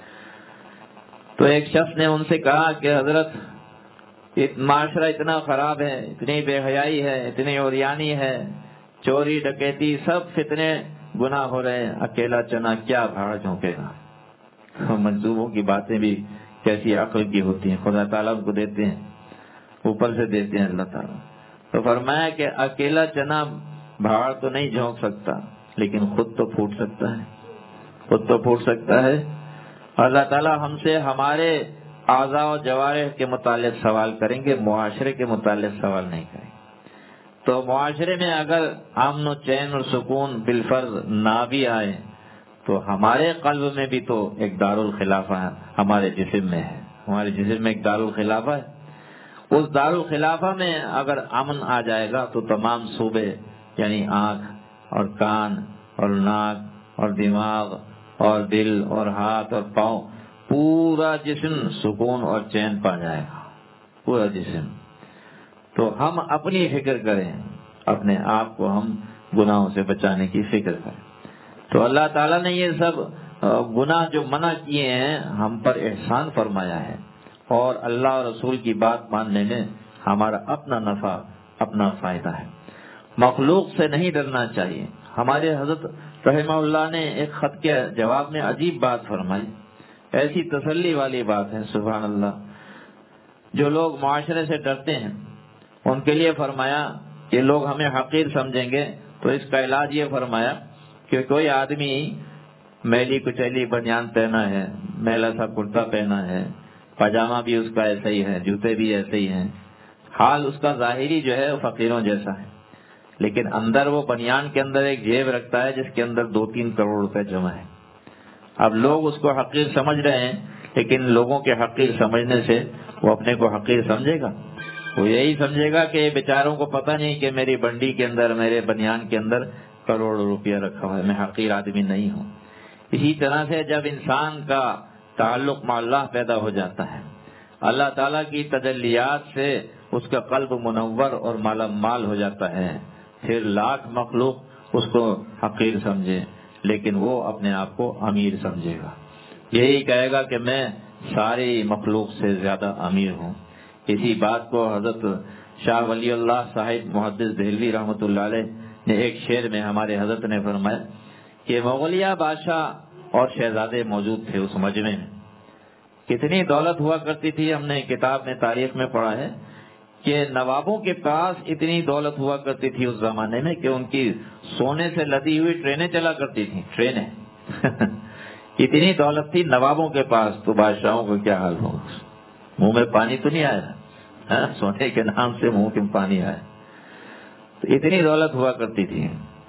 تو ایک شخص نے ان سے کہا کہ حضرت معاشرہ اتنا خراب ہے, اتنی بے حیائی ہے, اتنی عریانی ہے, چوری ڈکیتی, سب فتنے گناہ ہو رہے ہیں, اکیلا چنا کیا بھاڑ جھونکے گا؟ منصوبوں کی باتیں بھی کیسی عقل کی ہوتی ہیں، خدا تعالیٰ کو دیتے ہیں، اوپر سے دیتے ہیں اللہ تعالیٰ۔ تو فرمایا کہ اکیلا چنا بھاڑ تو نہیں جھونک سکتا، لیکن خود تو پھوٹ سکتا ہے، خود تو پھوٹ سکتا ہے۔ اللہ تعالیٰ ہم سے ہمارے اعضاء و جوارح کے متعلق سوال کریں گے، معاشرے کے متعلق سوال نہیں کریں گے۔ تو معاشرے میں اگر امن و چین اور سکون بالفرض نہ بھی آئے تو ہمارے قلب میں بھی تو ایک دارالخلافہ ہے، ہمارے جسم میں ہے، ہمارے جسم میں ایک دارالخلافہ ہے۔ اس دارالخلافہ میں اگر امن آ جائے گا تو تمام صوبے یعنی آنکھ اور کان اور ناک اور دماغ اور دل اور ہاتھ اور پاؤں، پورا جسم سکون اور چین پا جائے گا، پورا جسم۔ تو ہم اپنی فکر کریں، اپنے آپ کو ہم گناہوں سے بچانے کی فکر کریں۔ تو اللہ تعالیٰ نے یہ سب گناہ جو منع کیے ہیں ہم پر احسان فرمایا ہے، اور اللہ اور رسول کی بات ماننے میں ہمارا اپنا نفع، اپنا فائدہ ہے۔ مخلوق سے نہیں ڈرنا چاہیے۔ ہمارے حضرت رحمہ اللہ نے ایک خط کے جواب میں عجیب بات فرمائی، ایسی تسلی والی بات ہے، سبحان اللہ۔ جو لوگ معاشرے سے ڈرتے ہیں ان کے لیے فرمایا کہ لوگ ہمیں حقیر سمجھیں گے، تو اس کا علاج یہ فرمایا کہ کوئی آدمی میلی کچیلی بنیان پہنا ہے، میلا سا کرتا پہنا ہے، پاجامہ بھی اس کا ایسا ہی ہے، جوتے بھی ایسے ہی ہیں، حال اس کا ظاہری جو ہے فقیروں جیسا ہے، لیکن اندر وہ بنیان کے اندر ایک جیب رکھتا ہے جس کے اندر دو تین کروڑ روپے جمع ہے۔ اب لوگ اس کو حقیر سمجھ رہے ہیں، لیکن لوگوں کے حقیر سمجھنے سے وہ اپنے کو حقیر سمجھے گا؟ وہ یہی سمجھے گا کہ بیچاروں کو پتہ نہیں کہ میری بنڈی کے اندر، میرے بنیان کے اندر کروڑ روپیہ رکھا ہوا ہے، میں حقیر آدمی نہیں ہوں۔ اسی طرح سے جب انسان کا تعلق مع اللہ پیدا ہو جاتا ہے، اللہ تعالیٰ کی تجلیات سے اس کا قلب منور اور مالا مال ہو جاتا ہے، پھر لاکھ مخلوق اس کو حقیر سمجھے لیکن وہ اپنے آپ کو امیر سمجھے گا، یہی کہے گا کہ میں ساری مخلوق سے زیادہ امیر ہوں۔ اسی بات کو حضرت شاہ ولی اللہ صاحب محدث دہلوی رحمۃ اللہ علیہ نے ایک شعر میں ہمارے حضرت نے فرمایا کہ مغلیہ بادشاہ اور شہزادے موجود تھے اس مجمع میں، کتنی دولت ہوا کرتی تھی۔ ہم نے کتاب میں تاریخ میں پڑھا ہے کہ نوابوں کے پاس اتنی دولت ہوا کرتی تھی اس زمانے میں کہ ان کی سونے سے لدی ہوئی ٹرینیں چلا کرتی تھیں، ٹرینیں اتنی دولت تھی نوابوں کے پاس، تو بادشاہوں کو کیا حال ہوگا؟ منہ میں پانی تو نہیں آیا، سونے کے نام سے منہ میں پانی آیا، تو اتنی دولت ہوا کرتی تھی۔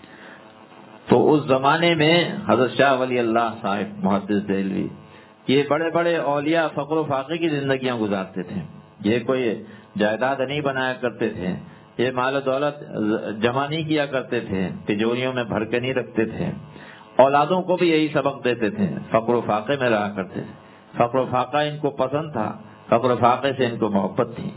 تو اس زمانے میں حضرت شاہ ولی اللہ صاحب محدث دہلوی یہ بڑے بڑے اولیاء فقر و فاقے کی زندگیاں گزارتے تھے، یہ کوئی جائیداد نہیں بنایا کرتے تھے، یہ مال و دولت جمع نہیں کیا کرتے تھے، تجوریوں میں بھر کے نہیں رکھتے تھے، اولادوں کو بھی یہی سبق دیتے تھے، فقر و فاقے میں رہا کرتے تھے، فقر و فاقہ ان کو پسند تھا، فقر و فاقے سے ان کو محبت تھی۔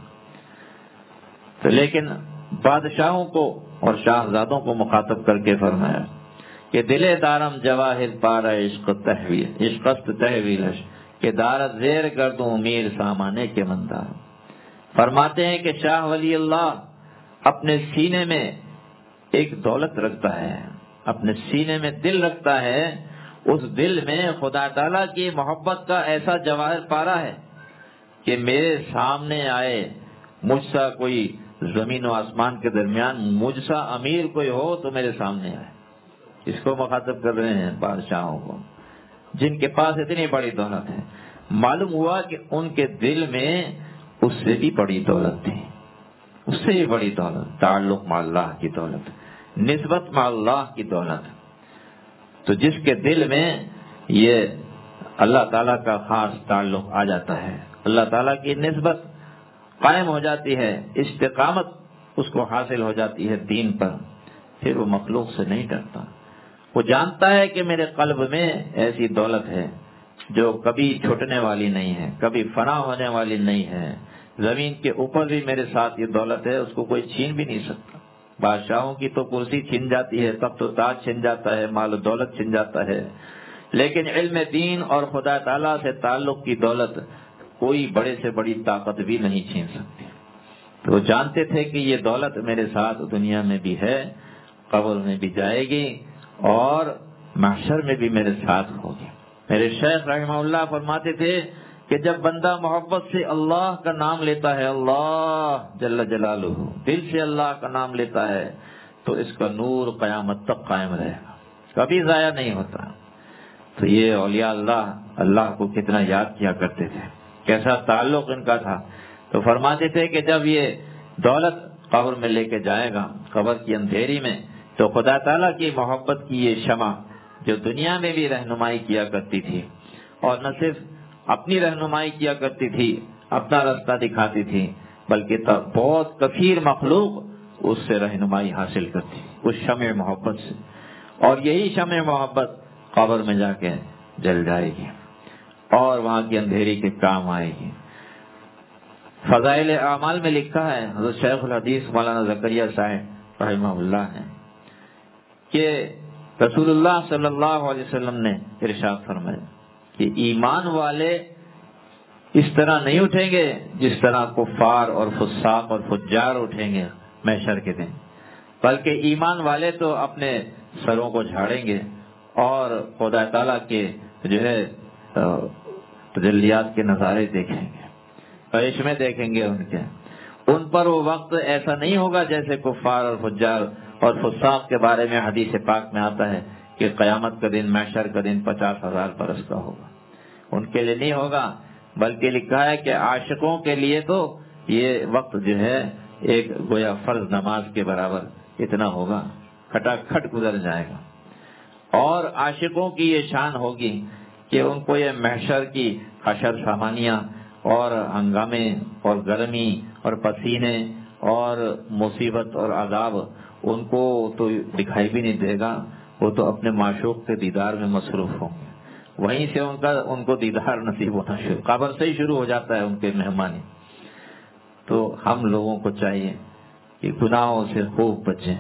تو لیکن بادشاہوں کو اور شاہزادوں کو مخاطب کر کے فرمایا کہ دل دارم جواہر پارا عشق تحویل عشقست تحویلش کہ دارت زیر گردوں میر سامانے کے مندار۔ فرماتے ہیں کہ شاہ ولی اللہ اپنے سینے میں ایک دولت رکھتا ہے، اپنے سینے میں دل رکھتا ہے، اس دل میں خدا تعالیٰ کی محبت کا ایسا جواہر پارا ہے کہ میرے سامنے آئے مجھ سا کوئی زمین و آسمان کے درمیان مجھ سا امیر کوئی ہو تو میرے سامنے آئے۔ اس کو مخاطب کر رہے ہیں بادشاہوں کو جن کے پاس اتنی بڑی دولت ہے۔ معلوم ہوا کہ ان کے دل میں اس سے بھی بڑی دولت تھی، اس سے بھی بڑی دولت، تعلق مع اللہ کی دولت، نسبت مع اللہ کی دولت۔ تو جس کے دل میں یہ اللہ تعالیٰ کا خاص تعلق آ جاتا ہے، اللہ تعالیٰ کی نسبت قائم ہو جاتی ہے، استقامت اس کو حاصل ہو جاتی ہے دین پر، پھر وہ مخلوق سے نہیں ڈرتا۔ وہ جانتا ہے کہ میرے قلب میں ایسی دولت ہے جو کبھی چھوٹنے والی نہیں ہے، کبھی فنا ہونے والی نہیں ہے، زمین کے اوپر بھی میرے ساتھ یہ دولت ہے، اس کو کوئی چھین بھی نہیں سکتا۔ بادشاہوں کی تو کرسی چھن جاتی ہے، تخت و تاج چھن جاتا ہے، مال و دولت چھن جاتا ہے، لیکن علم دین اور خدا تعالیٰ سے تعلق کی دولت کوئی بڑے سے بڑی طاقت بھی نہیں چھین سکتی۔ تو وہ جانتے تھے کہ یہ دولت میرے ساتھ دنیا میں بھی ہے، قبر میں بھی جائے گی اور محشر میں بھی میرے ساتھ ہوگی۔ میرے شیخ رحمہ اللہ فرماتے تھے کہ جب بندہ محبت سے اللہ کا نام لیتا ہے، اللہ جل جلالہ، دل سے اللہ کا نام لیتا ہے، تو اس کا نور قیامت تک قائم رہے گا، کبھی ضائع نہیں ہوتا۔ تو یہ اولیاء اللہ اللہ کو کتنا یاد کیا کرتے تھے، کیسا تعلق ان کا تھا۔ تو فرماتے تھے کہ جب یہ دولت قبر میں لے کے جائے گا، قبر کی اندھیری میں، تو خدا تعالیٰ کی محبت کی یہ شمع جو دنیا میں بھی رہنمائی کیا کرتی تھی، اور نہ صرف اپنی رہنمائی کیا کرتی تھی، اپنا راستہ دکھاتی تھی، بلکہ بہت کثیر مخلوق اس سے رہنمائی حاصل کرتی، اس شمع محبت سے، اور یہی شمع محبت قبر میں جا کے جل جائے گی اور وہاں کی اندھیری کے کام آئے گی۔ فضائل اعمال میں لکھا ہے، حضرت شیخ الحدیث مولانا زکریا صاحب رحمہ اللہ نے، کہ رسول اللہ صلی اللہ علیہ وسلم نے ارشاد فرمایا کہ ایمان والے اس طرح نہیں اٹھیں گے جس طرح کفار اور فساق اور فجار اٹھیں گے محشر کے دن، بلکہ ایمان والے تو اپنے سروں کو جھاڑیں گے اور خدا تعالیٰ کے جو ہے تجلیات کے نظارے دیکھیں گے، کرشمے دیکھیں گے ان کے۔ ان پر وہ وقت ایسا نہیں ہوگا جیسے کفار اور فجار اور فساق کے بارے میں حدیث پاک میں آتا ہے کہ قیامت کا دن، محشر کا دن پچاس ہزار برس کا ہوگا، ان کے لیے نہیں ہوگا، بلکہ لکھا ہے کہ عاشقوں کے لیے تو یہ وقت جو ہے ایک گویا فرض نماز کے برابر اتنا ہوگا، کھٹا کھٹ گزر جائے گا۔ اور عاشقوں کی یہ شان ہوگی کہ ان کو یہ محشر کی حشر سامانیاں اور ہنگامے اور گرمی اور پسینے اور مصیبت اور عذاب ان کو تو دکھائی بھی نہیں دے گا، وہ تو اپنے معشوق کے دیدار میں مصروف ہوں گے، وہیں سے ان کا ان کو دیدار نصیب ہونا شروع، قبر سے ہی شروع ہو جاتا ہے ان کے مہمانی۔ تو ہم لوگوں کو چاہیے کہ گناہوں سے خوب بچیں،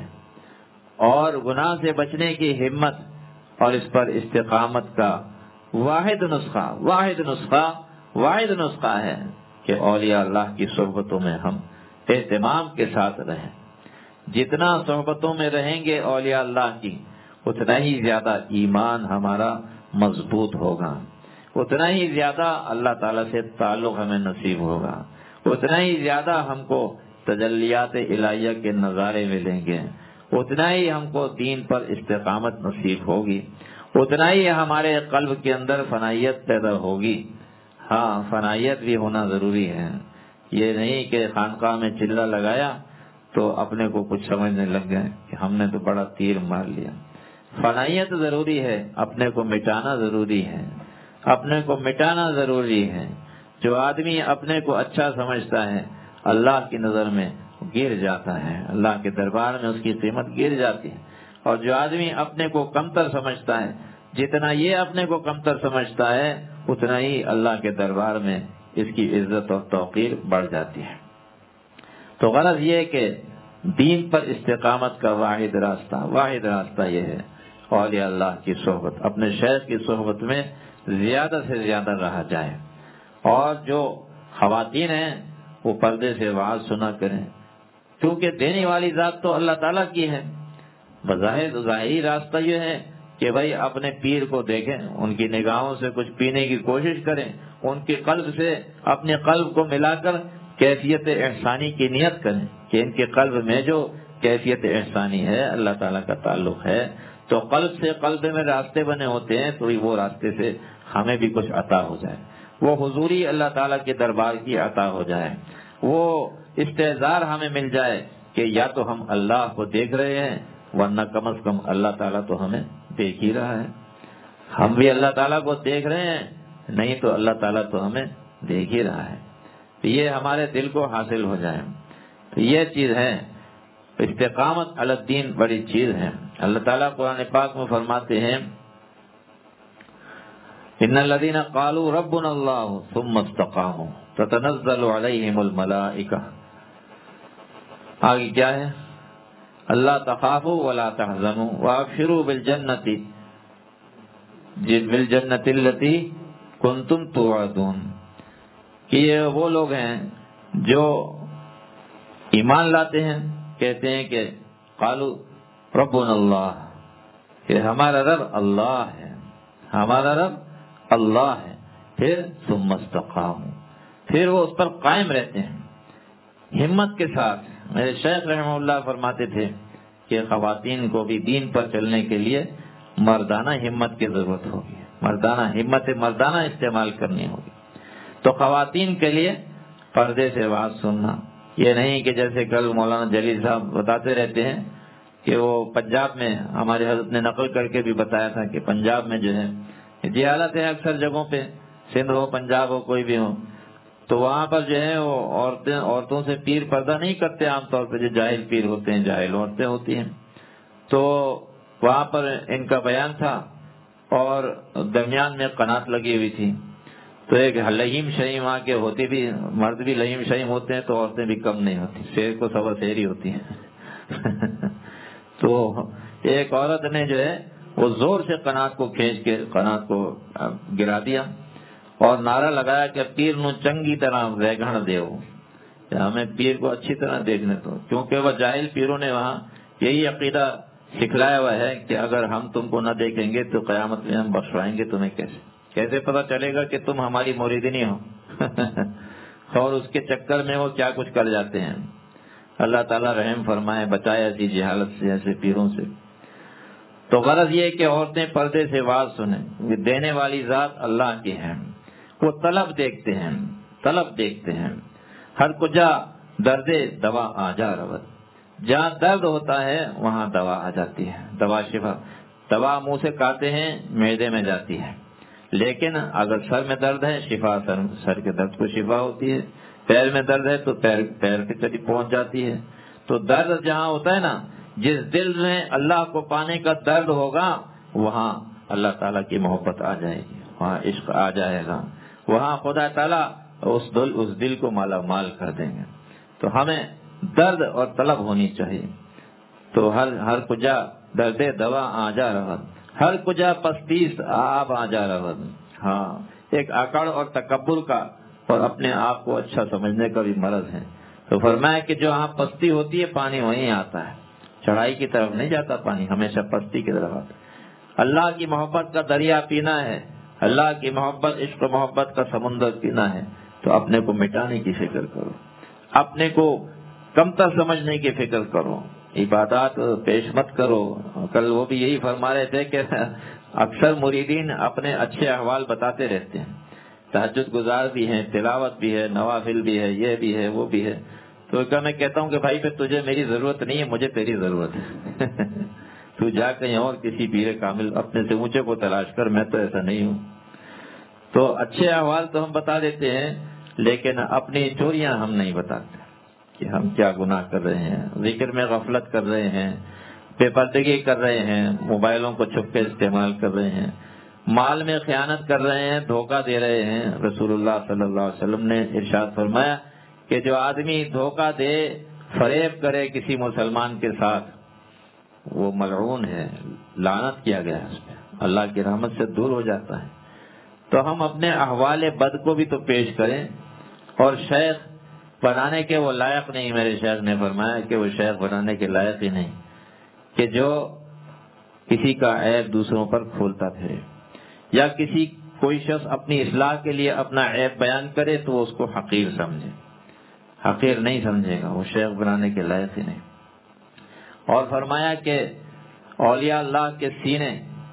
اور گناہ سے بچنے کی ہمت اور اس پر استقامت کا واحد نسخہ واحد نسخہ واحد نسخہ ہے کہ اولیاء اللہ کی صحبتوں میں ہم اہتمام کے ساتھ رہیں۔ جتنا صحبتوں میں رہیں گے اولیاء اللہ کی، اتنا ہی زیادہ ایمان ہمارا مضبوط ہوگا، اتنا ہی زیادہ اللہ تعالیٰ سے تعلق ہمیں نصیب ہوگا، اتنا ہی زیادہ ہم کو تجلیات الہیہ کے نظارے ملیں گے، اتنا ہی ہم کو دین پر استقامت نصیب ہوگی، اتنا ہی ہمارے قلب کے اندر فنائیت پیدا ہوگی۔ ہاں، فنائیت بھی ہونا ضروری ہے، یہ نہیں کہ خانقاہ میں چلہ لگایا تو اپنے کو کچھ سمجھنے لگ گئے کہ ہم نے تو بڑا تیر مار لیا۔ فنائیت ضروری ہے، اپنے کو مٹانا ضروری ہے، اپنے کو مٹانا ضروری ہے۔ جو آدمی اپنے کو اچھا سمجھتا ہے اللہ کی نظر میں گر جاتا ہے، اللہ کے دربار میں اس کی قیمت گر جاتی ہے، اور جو آدمی اپنے کو کمتر سمجھتا ہے، جتنا یہ اپنے کو کمتر سمجھتا ہے اتنا ہی اللہ کے دربار میں اس کی عزت اور توقیر بڑھ جاتی ہے۔ تو غرض یہ کہ دین پر استقامت کا واحد راستہ واحد راستہ یہ ہے اولیاء اللہ کی صحبت، اپنے شیخ کی صحبت میں زیادہ سے زیادہ رہا جائے، اور جو خواتین ہیں وہ پردے سے وعظ سنا کریں، کیونکہ دینے والی ذات تو اللہ تعالیٰ کی ہے۔ بظاہر ظاہری راستہ یہ ہے کہ بھائی اپنے پیر کو دیکھیں، ان کی نگاہوں سے کچھ پینے کی کوشش کریں، ان کے قلب سے اپنے قلب کو ملا کر کیفیت احسانی کی نیت کریں کہ ان کے قلب میں جو کیفیت احسانی ہے، اللہ تعالیٰ کا تعلق ہے، تو قلب سے قلب میں راستے بنے ہوتے ہیں، تو وہ راستے سے ہمیں بھی کچھ عطا ہو جائے، وہ حضوری اللہ تعالیٰ کے دربار کی عطا ہو جائے، وہ استحضار ہمیں مل جائے کہ یا تو ہم اللہ کو دیکھ رہے ہیں، ورنہ کم از کم اللہ تعالیٰ تو ہمیں دیکھ ہی رہا ہے، ہم بھی اللہ تعالیٰ کو دیکھ رہے ہیں، نہیں تو اللہ تعالیٰ تو ہمیں دیکھ ہی رہا ہے، تو یہ ہمارے دل کو حاصل ہو جائے۔ تو یہ چیز ہے، استقامت علی الدین بڑی چیز ہے۔ اللہ تعالیٰ قرآن پاک میں فرماتے ہیں ان الذین قالوا ربنا اللہ ثم استقاموا تتنزل علیہم الملائکہ، آگے کیا ہے؟ اللہ تخافوا ولا تحزنوا وابشروا بالجنۃ بالجنۃ التی کنتم توعدون، کہ یہ وہ لوگ ہیں جو ایمان لاتے ہیں، کہتے ہیں کہ قالوا ربنا اللہ، کہ ہمارا رب اللہ ہے، ہمارا رب اللہ ہے، پھر ثم استقاموا، پھر وہ اس پر قائم رہتے ہیں ہمت کے ساتھ۔ میرے شیخ رحمہ اللہ فرماتے تھے کہ خواتین کو بھی دین پر چلنے کے لیے مردانہ ہمت کی ضرورت ہوگی، مردانہ ہمت مردانہ استعمال کرنی ہوگی۔ تو خواتین کے لیے پردے سے واز سننا، یہ نہیں کہ جیسے کل مولانا جلیل صاحب بتاتے رہتے ہیں کہ وہ پنجاب میں، ہمارے حضرت نے نقل کر کے بھی بتایا تھا کہ پنجاب میں جو ہے جہالت ہے اکثر جگہوں پہ، سندھ ہو پنجاب ہو کوئی بھی ہو، تو وہاں پر جو ہے وہ عورتیں عورتوں سے پیر پردہ نہیں کرتے عام طور پہ، جو جاہل پیر ہوتے ہیں، جاہل عورتیں ہوتی ہیں۔ تو وہاں پر ان کا بیان تھا اور درمیان میں قنات لگی ہوئی تھی، تو ایک لہیم شہیم آ کے ہوتی بھی، مرد بھی لہیم شہیم ہوتے ہیں تو عورتیں بھی کم نہیں ہوتی، شیر کو سوا شیری ہوتی ہیں۔ تو ایک عورت نے جو ہے وہ زور سے قنات کو کھینچ کے قنات کو گرا دیا اور نعرہ لگایا کہ پیر نو چنگی طرح ویگھن دیو، ہمیں پیر کو اچھی طرح دیکھنے تو، کیونکہ وہ جاہل پیروں نے وہاں یہی عقیدہ سکھلایا ہوا ہے کہ اگر ہم تم کو نہ دیکھیں گے تو قیامت میں ہم بخشوائیں گے تمہیں، کیسے کیسے پتہ چلے گا کہ تم ہماری موریدنی ہو؟ اور اس کے چکر میں وہ کیا کچھ کر جاتے ہیں۔ اللہ تعالیٰ رحم فرمائے، بچائے ایسی جہالت سے، ایسے پیروں سے۔ تو غرض یہ کہ عورتیں پردے سے واز سنیں، دینے والی ذات اللہ کی ہے، وہ طلب دیکھتے ہیں، طلب دیکھتے ہیں۔ ہر کجا درد دوا آ جا رود، جہاں درد ہوتا ہے وہاں دوا آ جاتی ہے، دوا شفا۔ دوا منہ سے کھاتے ہیں معدے میں جاتی ہے، لیکن اگر سر میں درد ہے شفا سر سر کے درد کو شفا ہوتی ہے، پیر میں درد ہے تو پیر پیر کے قریب پہنچ جاتی ہے۔ تو درد جہاں ہوتا ہے نا، جس دل میں اللہ کو پانے کا درد ہوگا وہاں اللہ تعالیٰ کی محبت آ جائے گی، وہاں عشق آ جائے گا، وہاں خدا تعالیٰ اس دل اس دل کو مالا مال کر دیں گے۔ تو ہمیں درد اور طلب ہونی چاہیے۔ تو ہر ہر کجا درد دوا آ جا رہا، ہر کجا پستیس آپ آ جا رہا۔ ہاں، ایک اکڑ اور تکبر کا اور اپنے آپ کو اچھا سمجھنے کا بھی مرض ہے۔ تو فرمایا کہ جو آپ پستی ہوتی ہے پانی وہیں آتا ہے، چڑھائی کی طرف نہیں جاتا پانی، ہمیشہ پستی کی طرف آتا ہے۔ اللہ کی محبت کا دریا پینا ہے، اللہ کی محبت عشق و محبت کا سمندر پینا ہے، تو اپنے کو مٹانے کی فکر کرو، اپنے کو کمتر سمجھنے کی فکر کرو، عبادات پیش مت کرو۔ کل وہ بھی یہی فرما رہے تھے کہ اکثر مریدین اپنے اچھے احوال بتاتے رہتے ہیں، تہجد گزار بھی ہیں، تلاوت بھی ہے، نوافل بھی ہے، یہ بھی ہے، وہ بھی ہے۔ تو کیا میں کہتا ہوں کہ بھائی پھر تجھے میری ضرورت نہیں ہے، مجھے تیری ضرورت ہے۔ تو جا کہیں اور کسی پیر کامل اپنے سے اونچے کو تلاش کر، میں تو ایسا نہیں ہوں۔ تو اچھے احوال تو ہم بتا دیتے ہیں، لیکن اپنی چوریاں ہم نہیں بتاتے کہ ہم کیا گناہ کر رہے ہیں، ذکر میں غفلت کر رہے ہیں، بے پردگی کر رہے ہیں، موبائلوں کو چھپ کے استعمال کر رہے ہیں، مال میں خیانت کر رہے ہیں، دھوکہ دے رہے ہیں۔ رسول اللہ صلی اللہ علیہ وسلم نے ارشاد فرمایا کہ جو آدمی دھوکہ دے، فریب کرے کسی مسلمان کے ساتھ، وہ ملعون ہے، لعنت کیا گیا ہے اس پہ، اللہ کی رحمت سے دور ہو جاتا ہے۔ تو ہم اپنے احوال بد کو بھی تو پیش کریں، اور شیخ بنانے کے وہ لائق نہیں، میرے شیخ نے فرمایا کہ وہ شیخ بنانے کے لائق ہی نہیں کہ جو کسی کا عیب دوسروں پر کھولتا پھرے، یا کسی کوئی شخص اپنی اصلاح کے لیے اپنا عیب بیان کرے تو وہ اس کو حقیر سمجھے، حقیر نہیں سمجھے گا، وہ شیخ بنانے کے لائق ہی نہیں۔ اور فرمایا کہ اولیاء اللہ کے سینے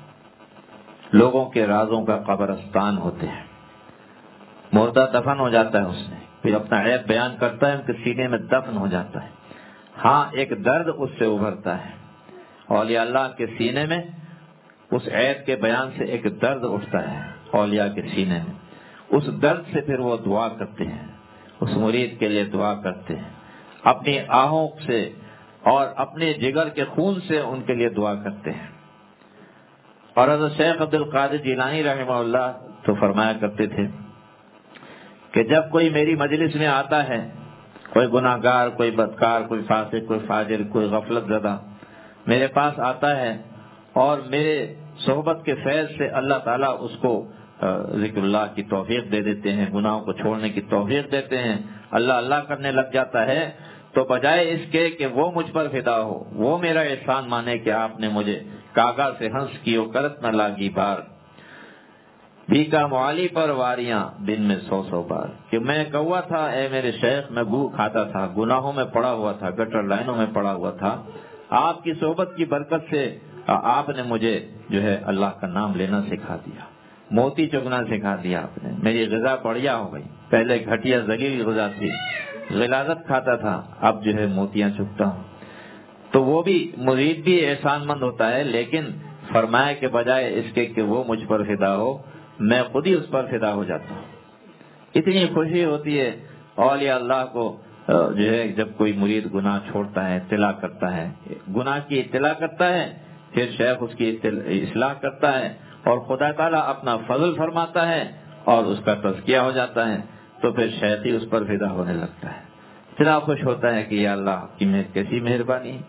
لوگوں کے رازوں کا قبرستان ہوتے ہیں، مردہ دفن ہو جاتا ہے اس میں، پھر اپنا عیب بیان کرتا ہے ان کے سینے میں دفن ہو جاتا ہے، ہاں ایک درد اس سے ابھرتا ہے، اولیاء اللہ کے سینے میں اس عیب کے بیان سے ایک درد اٹھتا ہے اولیاء کے سینے میں، اس درد سے پھر وہ دعا کرتے ہیں، اس مرید کے لیے دعا کرتے ہیں، اپنی آہوں سے اور اپنے جگر کے خون سے ان کے لیے دعا کرتے ہیں۔ اور حضرت شیخ عبد القادر جیلانی رحمہ اللہ تو فرمایا کرتے تھے کہ جب کوئی میری مجلس میں آتا ہے، کوئی گناہ گار، کوئی بدکار، کوئی فاسق، کوئی فاجر، کوئی غفلت زدہ میرے پاس آتا ہے اور میرے صحبت کے فیض سے اللہ تعالیٰ اس کو ذکر اللہ کی توفیق دے دیتے ہیں، گناہوں کو چھوڑنے کی توفیق دیتے ہیں، اللہ اللہ کرنے لگ جاتا ہے، تو بجائے اس کے کہ وہ مجھ پر فدا ہو، وہ میرا احسان مانے کہ آپ نے مجھے کاغا سے ہنس کیو کرت نہ لاگی بار، بھیکا موالی پر واریاں دن میں سو سو بار، کہ میں کوا تھا اے میرے شیخ، میں گو کھاتا تھا، گناہوں میں پڑا ہوا تھا، گٹر لائنوں میں پڑا ہوا تھا، آپ کی صحبت کی برکت سے آپ نے مجھے جو ہے اللہ کا نام لینا سکھا دیا، موتی چگنا سکھا دیا آپ نے، میری غذا بڑھیا ہو گئی، پہلے گھٹیا ذلیل غذا تھی، غلاظت کھاتا تھا، اب جو ہے موتیاں چگتا ہوں۔ تو وہ بھی مرید بھی احسان مند ہوتا ہے، لیکن فرمایا کہ بجائے اس کے کہ وہ مجھ پر فدا ہو، میں خود ہی اس پر فدا ہو جاتا ہوں۔ اتنی خوشی ہوتی ہے اولیاء اللہ کو جو ہے جب کوئی مرید گناہ چھوڑتا ہے، اطلاع کرتا ہے، گناہ کی اطلاع کرتا ہے، پھر شیخ اس کی اصلاح کرتا ہے اور خدا تعالیٰ اپنا فضل فرماتا ہے اور اس کا تزکیہ ہو جاتا ہے، تو پھر شیخ ہی اس پر فدا ہونے لگتا ہے، اتنا خوش ہوتا ہے کہ یا اللہ کی کیسی مہربانی ہے۔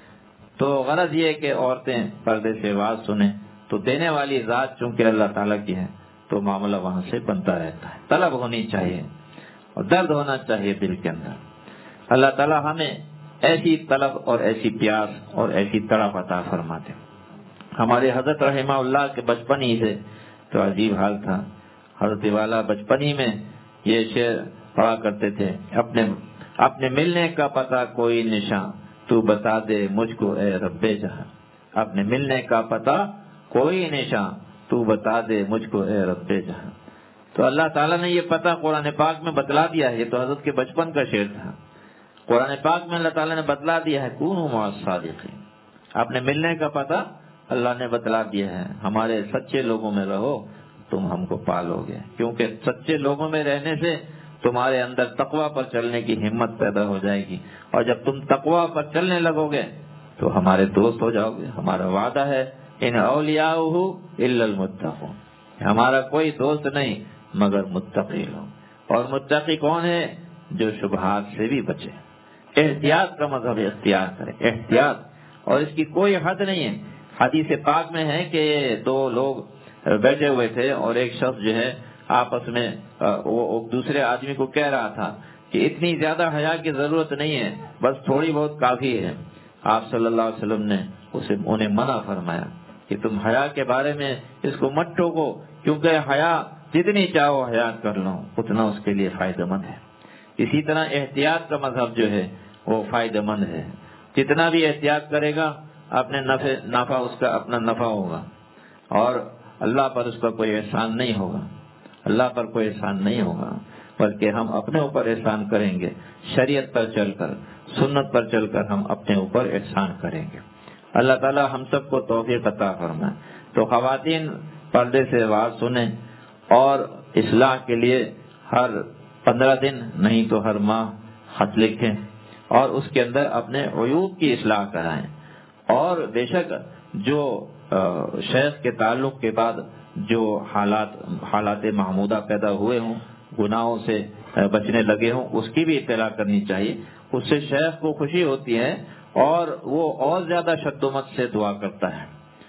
تو غرض یہ ہے کہ عورتیں پردے سے آواز سنیں تو دینے والی ذات چونکہ اللہ تعالیٰ کی ہے تو معاملہ وہاں سے بنتا رہتا ہے، طلب ہونی چاہیے اور درد ہونا چاہیے دل کے اندر۔ اللہ تعالیٰ ہمیں ایسی طلب اور ایسی پیاس اور ایسی تڑپ عطا فرماتے۔ ہمارے حضرت رحمہ اللہ کے بچپن ہی سے تو عجیب حال تھا، حضرت والا بچپن ہی میں یہ شعر پڑھا کرتے تھے، اپنے اپنے ملنے کا پتہ کوئی نشان تو بتا دے مجھ کو اے رب جہاں، اپنے ملنے کا پتہ کوئی نشان تو بتا دے مجھ کو اے رب جہاں۔ تو اللہ تعالیٰ نے یہ پتہ قرآن پاک میں بتلا دیا ہے، یہ تو حضرت کے بچپن کا شعر تھا، قرآن پاک میں اللہ تعالیٰ نے بتلا دیا ہے کونوا مع الصادقین، اپنے ملنے کا پتہ اللہ نے بتلا دیا ہے، ہمارے سچے لوگوں میں رہو تم ہم کو پالو گے، کیونکہ سچے لوگوں میں رہنے سے تمہارے اندر تقویٰ پر چلنے کی ہمت پیدا ہو جائے گی، اور جب تم تقویٰ پر چلنے لگو گے تو ہمارے دوست ہو جاؤ گے۔ ہمارا وعدہ ہے ان اولیاؤہ الا المتقون، ہمارا کوئی دوست نہیں مگر متقی لوگ، اور متقی کون ہے؟ جو شبہات سے بھی بچے، احتیاط کا مذہب اختیار کرے، احتیاط، اور اس کی کوئی حد نہیں ہے۔ حدیث پاک میں ہے کہ دو لوگ بیٹھے ہوئے تھے اور ایک شخص جو ہے آپس میں وہ دوسرے آدمی کو کہہ رہا تھا کہ اتنی زیادہ حیا کی ضرورت نہیں ہے، بس تھوڑی بہت کافی ہے۔ آپ صلی اللہ علیہ وسلم نے اسے انہیں منع فرمایا کہ تم حیا کے بارے میں اس کو مت ٹوکو، کیونکہ حیا جتنی چاہو حیا کر لو اتنا اس کے لیے فائدہ مند ہے۔ اسی طرح احتیاط کا مذہب جو ہے وہ فائدہ مند ہے، جتنا بھی احتیاط کرے گا اپنے نفع نفع اس کا اپنا نفع ہوگا، اور اللہ پر اس کا کوئی احسان نہیں ہوگا، اللہ پر کوئی احسان نہیں ہوگا، بلکہ ہم اپنے اوپر احسان کریں گے، شریعت پر چل کر، سنت پر چل کر ہم اپنے اوپر احسان کریں گے۔ اللہ تعالی ہم سب کو توفیق عطا فرمائے۔ تو خواتین پردے سے آواز سنیں اور اصلاح کے لیے ہر پندرہ دن نہیں تو ہر ماہ خط لکھیں اور اس کے اندر اپنے عیوب کی اصلاح کرائیں، اور بے شک جو شیخ کے تعلق کے بعد جو حالات حالات محمودہ پیدا ہوئے ہوں، گناہوں سے بچنے لگے ہوں، اس کی بھی اطلاع کرنی چاہیے، اس سے شیخ کو خوشی ہوتی ہے اور وہ اور زیادہ شد و مت سے دعا کرتا ہے۔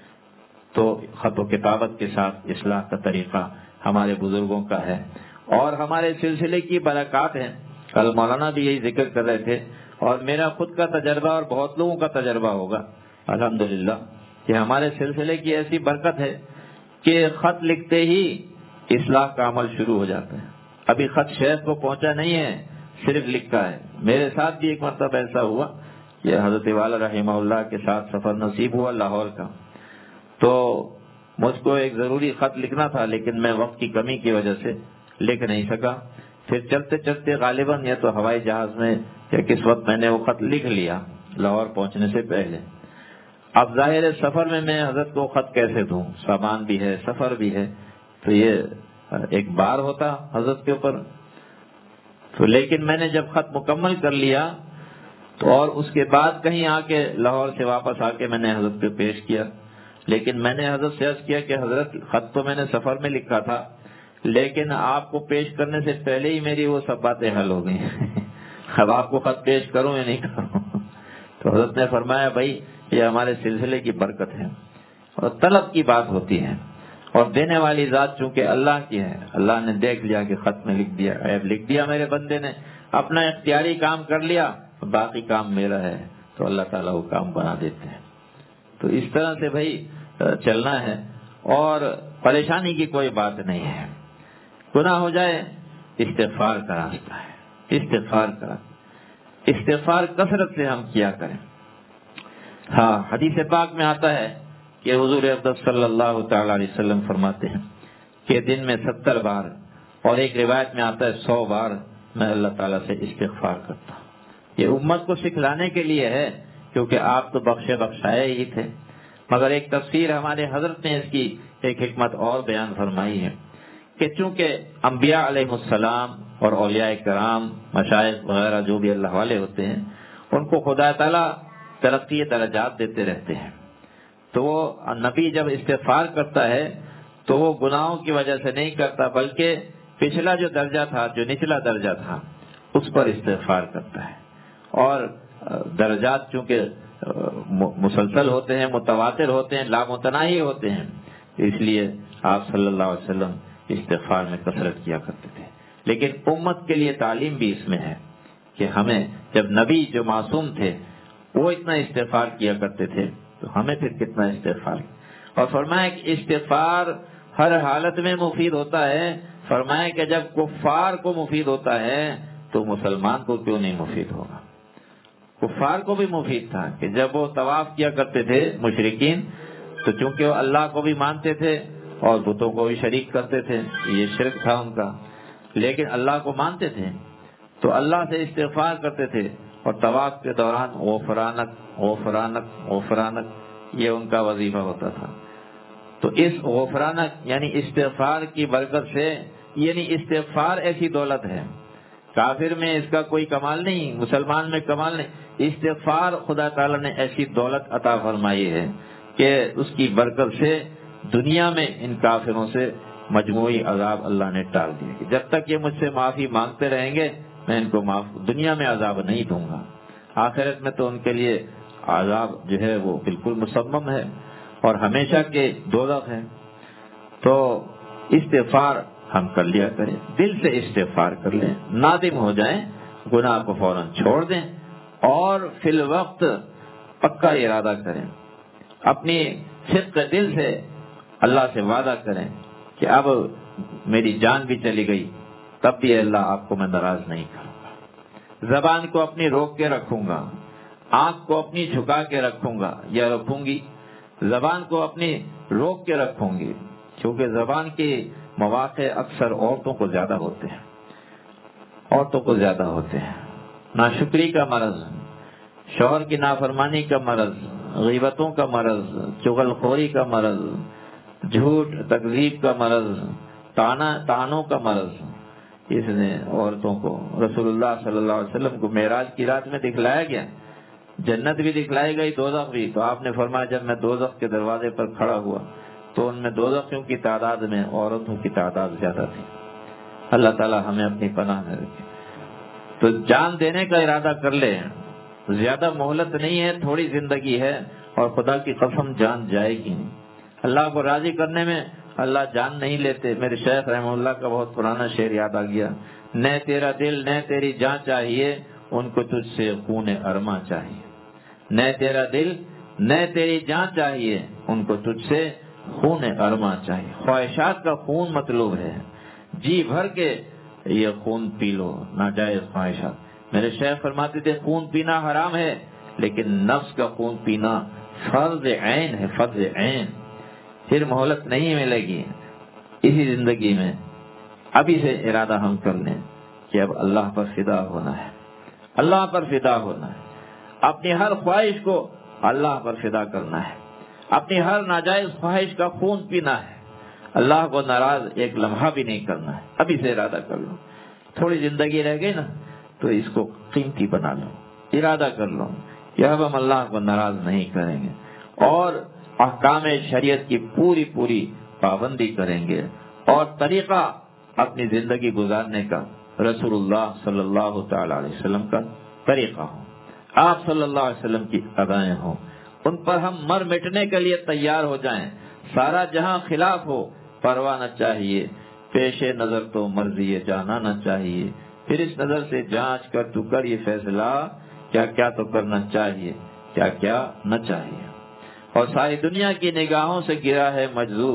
تو خط و کتابت کے ساتھ اصلاح کا طریقہ ہمارے بزرگوں کا ہے اور ہمارے سلسلے کی برکات ہیں۔ کل مولانا بھی یہی ذکر کر رہے تھے، اور میرا خود کا تجربہ اور بہت لوگوں کا تجربہ ہوگا الحمدللہ کہ ہمارے سلسلے کی ایسی برکت ہے کہ خط لکھتے ہی اصلاح کا عمل شروع ہو جاتا ہے۔ ابھی خط شیخ کو پہنچا نہیں ہے، صرف لکھا ہے۔ میرے ساتھ بھی ایک مرتبہ ایسا ہوا کہ حضرت والا رحمہ اللہ کے ساتھ سفر نصیب ہوا لاہور کا، تو مجھ کو ایک ضروری خط لکھنا تھا، لیکن میں وقت کی کمی کی وجہ سے لکھ نہیں سکا۔ پھر چلتے چلتے غالباً یا تو ہوائی جہاز میں یا کس وقت میں نے وہ خط لکھ لیا لاہور پہنچنے سے پہلے۔ اب ظاہر سفر میں میں حضرت کو خط کیسے دوں، سامان بھی ہے، سفر بھی ہے، تو یہ ایک بار ہوتا حضرت کے اوپر۔ تو لیکن میں نے جب خط مکمل کر لیا تو اور اس کے بعد کہیں آ کے لاہور سے واپس آ کے میں نے حضرت کو پیش کیا، لیکن میں نے حضرت سے عرض کیا کہ حضرت خط تو میں نے سفر میں لکھا تھا، لیکن آپ کو پیش کرنے سے پہلے ہی میری وہ سب باتیں حل ہو گئی، اب آپ کو خط پیش کروں یا نہیں کروں؟ تو حضرت نے فرمایا بھائی یہ ہمارے سلسلے کی برکت ہے، اور طلب کی بات ہوتی ہے، اور دینے والی ذات چونکہ اللہ کی ہے، اللہ نے دیکھ لیا کہ خط میں لکھ دیا، عیب لکھ دیا میرے بندے نے، اپنا اختیاری کام کر لیا، باقی کام میرا ہے، تو اللہ تعالیٰ وہ کام بنا دیتے ہیں۔ تو اس طرح سے بھائی چلنا ہے، اور پریشانی کی کوئی بات نہیں ہے. گناہ ہو جائے استغفار کا راستہ ہے، استغفار کا استغفار کثرت سے ہم کیا کریں. ہاں حدیث پاک میں آتا ہے کہ حضور اقدس صلی اللہ تعالی علیہ وسلم فرماتے ہیں کہ دن میں ستر بار، اور ایک روایت میں آتا ہے سو بار میں اللہ تعالیٰ سے استغفار کرتا ہوں. یہ امت کو سکھلانے کے لیے ہے، کیونکہ آپ تو بخشے بخشائے ہی تھے. مگر ایک تفسیر ہمارے حضرت نے اس کی ایک حکمت اور بیان فرمائی ہے کہ چونکہ انبیاء علیہ السلام اور اولیاء کرام، مشائخ وغیرہ جو بھی اللہ والے ہوتے ہیں، ان کو خدا تعالیٰ ترقی درجات دیتے رہتے ہیں. تو وہ نبی جب استغفار کرتا ہے تو وہ گناہوں کی وجہ سے نہیں کرتا، بلکہ پچھلا جو درجہ تھا، جو نچلا درجہ تھا، اس پر استغفار کرتا ہے. اور درجات چونکہ مسلسل ہوتے ہیں، متواتر ہوتے ہیں، لامتناہی ہوتے ہیں، اس لیے آپ صلی اللہ علیہ وسلم استغفار میں کثرت کیا کرتے تھے. لیکن امت کے لیے تعلیم بھی اس میں ہے کہ ہمیں، جب نبی جو معصوم تھے وہ اتنا استغفار کیا کرتے تھے تو ہمیں پھر کتنا استغفار. اور فرمایا کہ استغفار ہر حالت میں مفید ہوتا ہے. فرمایا کہ جب کفار کو مفید ہوتا ہے تو مسلمان کو کیوں نہیں مفید ہوگا. کفار کو بھی مفید تھا کہ جب وہ طواف کیا کرتے تھے مشرکین، تو چونکہ وہ اللہ کو بھی مانتے تھے اور بتوں کو بھی شریک کرتے تھے، یہ شرک تھا ان کا، لیکن اللہ کو مانتے تھے تو اللہ سے استغفار کرتے تھے. اور طواف کے دوران غفرانک غفرانک غفرانک یہ ان کا وظیفہ ہوتا تھا. تو اس غفرانک یعنی استغفار کی برکت سے، یعنی استغفار ایسی دولت ہے، کافر میں اس کا کوئی کمال نہیں، مسلمان میں کمال نہیں. استغفار خدا تعالیٰ نے ایسی دولت عطا فرمائی ہے کہ اس کی برکت سے دنیا میں ان کافروں سے مجموعی عذاب اللہ نے ٹال دیا کہ جب تک یہ مجھ سے معافی مانگتے رہیں گے میں ان کو معاف دنیا میں عذاب نہیں دوں گا. آخرت میں تو ان کے لیے عذاب جو ہے وہ بالکل مسمم ہے اور ہمیشہ کے دوزخ ہے. تو استغفار ہم کر لیا کریں، دل سے استغفار کر لیں، نادم ہو جائیں، گناہ کو فوراً چھوڑ دیں اور فی الوقت پکا ارادہ کریں. اپنی صدق دل سے اللہ سے وعدہ کریں کہ اب میری جان بھی چلی گئی تب بھی اللہ آپ کو میں ناراض نہیں کروں گا. زبان کو اپنی روک کے رکھوں گا، آنکھ کو اپنی جھکا کے رکھوں گا یا رکھوں گی. زبان کو اپنی روک کے رکھوں گی کیونکہ زبان کے مواقع اکثر عورتوں کو زیادہ ہوتے ہیں، عورتوں کو زیادہ ہوتے ہیں. ناشکری کا مرض، شوہر کی نافرمانی کا مرض، غیبتوں کا مرض، چغل خوری کا مرض، جھوٹ تکذیب کا مرض، تانا تانوں کا مرض، اس نے عورتوں کو رسول اللہ صلی اللہ علیہ وسلم کو معراج کی رات میں دکھلایا گیا. جنت بھی دکھلائی گئی، دوزخ بھی. تو آپ نے فرمایا جب میں دوزخ کے دروازے پر کھڑا ہوا تو ان میں دوزخیوں کی تعداد میں عورتوں کی تعداد زیادہ تھی. اللہ تعالی ہمیں اپنی پناہ میں رکھے. تو جان دینے کا ارادہ کر لے، زیادہ مہلت نہیں ہے، تھوڑی زندگی ہے اور خدا کی قسم جان جائے گی. اللہ کو راضی کرنے میں اللہ جان نہیں لیتے. میرے شیخ رحمہ اللہ کا بہت پرانا شعر یاد آ گیا، نہ تیرا دل نہ تیری جان چاہیے، ان کو تجھ سے خون ارما چاہیے. نہ تیرا دل نہ تیری جان چاہیے، ان کو تجھ سے خون ارما چاہیے. خواہشات کا خون مطلوب ہے، جی بھر کے یہ خون پی لو، ناجائز خواہشات. میرے شیخ فرماتے تھے خون پینا حرام ہے لیکن نفس کا خون پینا فرض عین ہے، فرض عین. پھر مہلت نہیں ملے گی اسی زندگی میں. ابھی سے ارادہ ہم کر لیں کہ اب اللہ پر فدا ہونا ہے، اللہ پر فدا ہونا ہے. اپنی ہر خواہش کو اللہ پر فدا کرنا ہے، اپنی ہر ناجائز خواہش کا خون پینا ہے، اللہ کو ناراض ایک لمحہ بھی نہیں کرنا ہے. ابھی سے ارادہ کر لو. تھوڑی زندگی رہ گئی نا تو اس کو قیمتی بنا لو، ارادہ کر لو کہ اب ہم اللہ کو ناراض نہیں کریں گے اور احکام شریعت کی پوری پوری پابندی کریں گے. اور طریقہ اپنی زندگی گزارنے کا رسول اللہ صلی اللہ تعالی علیہ وسلم کا طریقہ ہو، آپ صلی اللہ علیہ وسلم کی ادائیں ہوں، ان پر ہم مر مٹنے کے لیے تیار ہو جائیں. سارا جہاں خلاف ہو پرواہ نہ چاہیے، پیش نظر تو مرضی جانا نہ چاہیے. پھر اس نظر سے جانچ کر تو کر یہ فیصلہ، کیا کیا تو کرنا چاہیے کیا کیا نہ چاہیے. اور ساری دنیا کی نگاہوں سے گرا ہے مجذوب،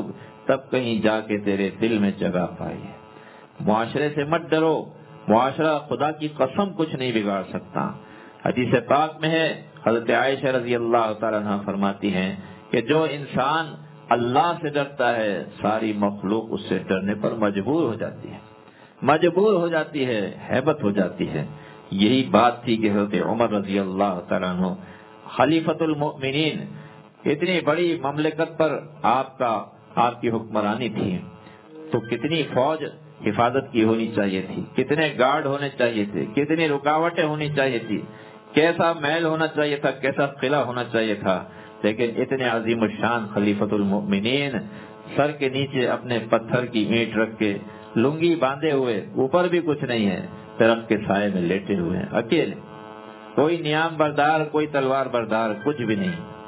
تب کہیں جا کے تیرے دل میں جگہ پائی ہے۔ معاشرے سے مت ڈرو، معاشرہ خدا کی قسم کچھ نہیں بگاڑ سکتا۔ حدیث پاک میں ہے، حضرت عائشہ رضی اللہ تعالیٰ عنہ فرماتی ہیں کہ جو انسان اللہ سے ڈرتا ہے ساری مخلوق اس سے ڈرنے پر مجبور ہو جاتی ہے، مجبور ہو جاتی ہے، ہیبت ہو جاتی ہے۔ یہی بات تھی کہ حضرت عمر رضی اللہ تعالیٰ عنہ خلیفۃ المؤمنین، اتنی بڑی مملکت پر آپ کا آپ کی حکمرانی تھی، تو کتنی فوج حفاظت کی ہونی چاہیے تھی، کتنے گارڈ ہونے چاہیے تھے، کتنی رکاوٹیں ہونی چاہیے تھی، کیسا محل ہونا چاہیے تھا، کیسا قلعہ ہونا چاہیے تھا، لیکن اتنے عظیم الشان خلیفۃ المؤمنین سر کے نیچے اپنے پتھر کی اینٹ رکھ کے لنگی باندھے ہوئے، اوپر بھی کچھ نہیں ہے، درخت کے سائے میں لیٹے ہوئے ہیں اکیلے، کوئی نیام بردار، کوئی تلوار بردار، کچھ بھی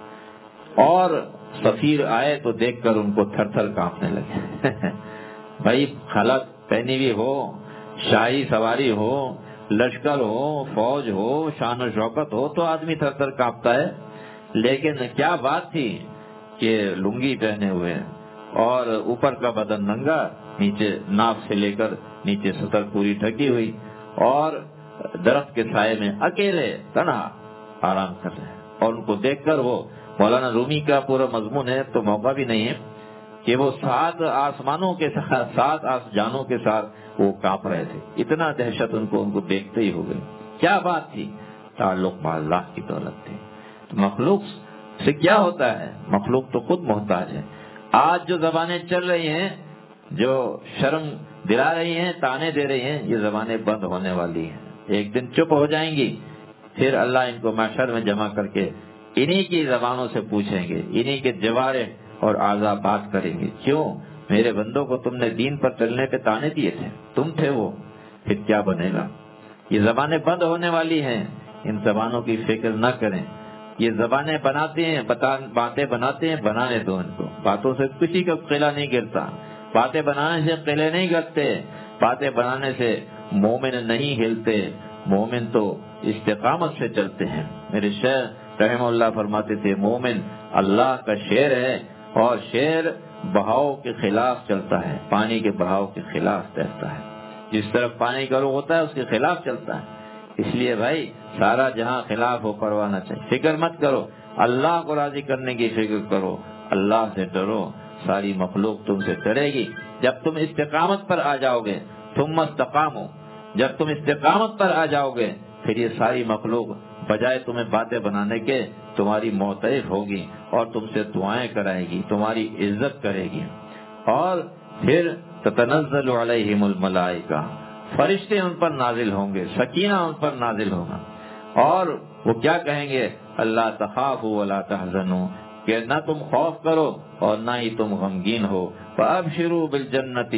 نہیں۔ اور سفیر آئے تو دیکھ کر ان کو تھر تھر کانپنے لگے۔ بھائی خلق پہنی ہوئی ہو، شاہی سواری ہو، لشکر ہو، فوج ہو، شان و شوکت ہو تو آدمی تھر تھر کانپتا ہے، لیکن کیا بات تھی کہ لنگی پہنے ہوئے اور اوپر کا بدن ننگا، نیچے ناف سے لے کر نیچے سطر پوری ڈھکی ہوئی، اور درخت کے سائے میں اکیلے تنہا آرام کر رہے ہیں۔ اور ان کو دیکھ کر وہ مولانا رومی کا پورا مضمون ہے تو موقع بھی نہیں ہے کہ وہ سات آسمانوں کے ساتھ، سات آسمانوں کے ساتھ وہ کانپ رہے تھے، اتنا دہشت ان کو ان کو دیکھتے ہی ہو گئی۔ کیا بات تھی؟ تعلق با اللہ کی دولت تھی۔ تو مخلوق سے کیا ہوتا ہے؟ مخلوق تو خود محتاج ہے۔ آج جو زبانیں چل رہی ہیں، جو شرم دلا رہی ہیں، تانے دے رہی ہیں، یہ زبانیں بند ہونے والی ہیں، ایک دن چپ ہو جائیں گی، پھر اللہ ان کو محشر میں جمع کر کے انہی کی زبانوں سے پوچھیں گے، انہی کے جوارے اور اعضاء بات کریں گے، کیوں میرے بندوں کو تم نے دین پر چلنے پہ تانے دیے تھے، تم تھے وہ، پھر کیا بنے گا؟ یہ زبانیں بند ہونے والی ہیں، ان زبانوں کی فکر نہ کریں۔ یہ زبانیں بناتے ہیں، باتیں بناتے ہیں، بنانے دو ان کو، باتوں سے کسی کا قلعہ نہیں گرتا، باتیں بنانے سے قلعے نہیں گرتے، باتیں بنانے سے مومن نہیں ہلتے، مومن تو استقامت سے چلتے ہیں۔ میرے شیخ رحمہ اللہ فرماتے تھے مومن اللہ کا شیر ہے، اور شیر بہاؤ کے خلاف چلتا ہے، پانی کے بہاؤ کے خلاف تیرتا ہے، جس طرف پانی کا رخ ہوتا ہے اس کے خلاف چلتا ہے۔ اس لیے بھائی سارا جہاں خلاف ہو پرواہ نہ چاہیے، فکر مت کرو، اللہ کو راضی کرنے کی فکر کرو، اللہ سے ڈرو، ساری مخلوق تم سے ڈرے گی جب تم استقامت پر آ جاؤ گے۔ تم استقامو، جب تم استقامت پر آ جاؤ گے پھر یہ ساری مخلوق بجائے تمہیں باتیں بنانے کے تمہاری معترف ہوگی اور تم سے دعائیں کرائے گی، تمہاری عزت کرے گی۔ اور پھر تتنزل علیہم الملائکہ، فرشتے ان پر نازل ہوں گے، سکینہ ان پر نازل ہوگا، اور وہ کیا کہیں گے؟ اللہ تخافوا ولا تحزنوا، کہ نہ تم خوف کرو اور نہ ہی تم غمگین ہو، فابشروا بالجنۃ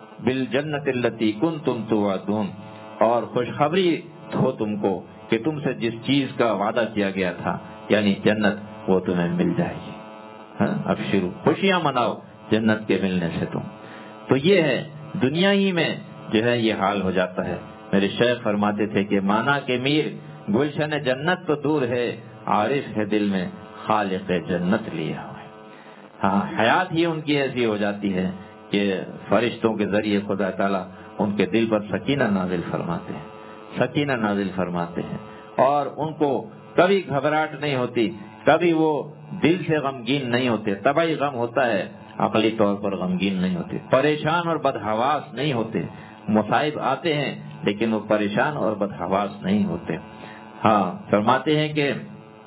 بالجنۃ التي کنتم توعدون، اور خوشخبری ہو تم کو کہ تم سے جس چیز کا وعدہ کیا گیا تھا یعنی جنت، وہ تمہیں مل جائے گی۔ ہاں ابشروا، خوشیاں مناؤ جنت کے ملنے سے تم۔ تو یہ ہے دنیا ہی میں جو ہے یہ حال ہو جاتا ہے۔ میرے شیخ فرماتے تھے کہ مانا کہ میر گلشن جنت تو دور ہے، عارف ہے دل میں خالق جنت لیا ہوا ہے۔ ہاں حیات ہی ان کی ایسی ہو جاتی ہے کہ فرشتوں کے ذریعے خدا تعالیٰ ان کے دل پر سکینہ نازل فرماتے ہیں، سکینہ نازل فرماتے ہیں، اور ان کو کبھی گھبراہٹ نہیں ہوتی، کبھی وہ دل سے غمگین نہیں ہوتے، طبعی غم ہوتا ہے، عقلی طور پر غمگین نہیں ہوتے، پریشان اور بدحواس نہیں ہوتے، مصائب آتے ہیں لیکن وہ پریشان اور بدحواس نہیں ہوتے۔ ہاں فرماتے ہیں کہ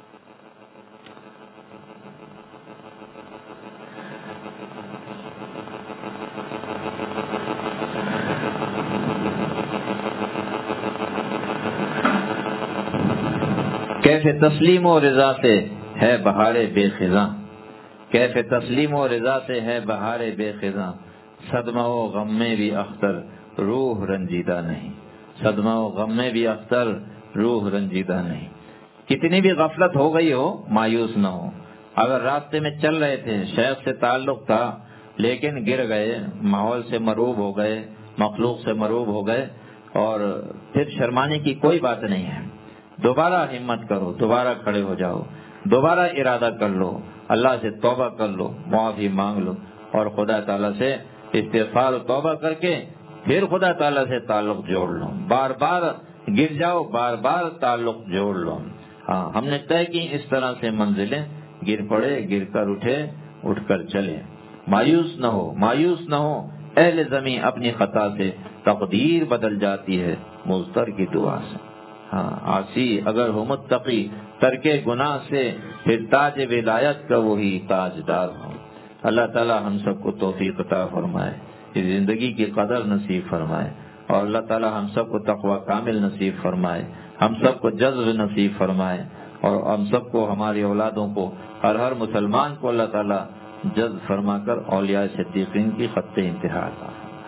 کیفے تسلیم و رضا سے ہے بہار بے خزاں، کیفے تسلیم و رضا سے ہے بہار بے خزاں، صدمہ و غم میں بھی اختر روح رنجیدہ نہیں، صدمہ و غم میں بھی اختر روح رنجیدہ نہیں۔ کتنی بھی غفلت ہو گئی ہو مایوس نہ ہو، اگر راستے میں چل رہے تھے، شیخ سے تعلق تھا لیکن گر گئے، ماحول سے مروب ہو گئے، مخلوق سے مروب ہو گئے، اور پھر شرمانے کی کوئی بات نہیں ہے، دوبارہ ہمت کرو، دوبارہ کھڑے ہو جاؤ، دوبارہ ارادہ کر لو، اللہ سے توبہ کر لو، معافی مانگ لو، اور خدا تعالیٰ سے استغفار و توبہ کر کے پھر خدا تعالیٰ سے تعلق جوڑ لو. بار بار گر جاؤ، بار بار تعلق جوڑ لو. ہاں ہم نے طے کی اس طرح سے منزلیں، گر پڑے گر کر اٹھے، اٹھ کر چلے. مایوس نہ ہو، مایوس نہ ہو. اہل زمین اپنی خطا سے تقدیر بدل جاتی ہے مضطر کی دعا سے. ہاں عاصی اگر ہو متقی ترک گناہ سے، پھر تاج ولایت کا وہی تاجدار ہو. اللہ تعالی ہم سب کو توفیق عطا فرمائے، اس زندگی کی قدر نصیب فرمائے، اور اللہ تعالی ہم سب کو تقوی کامل نصیب فرمائے، ہم سب کو جذب نصیب فرمائے، اور ہم سب کو، ہماری اولادوں کو، ہر ہر مسلمان کو اللہ تعالی جذب فرما کر اولیاء صدیقین کی خط انتہا عطا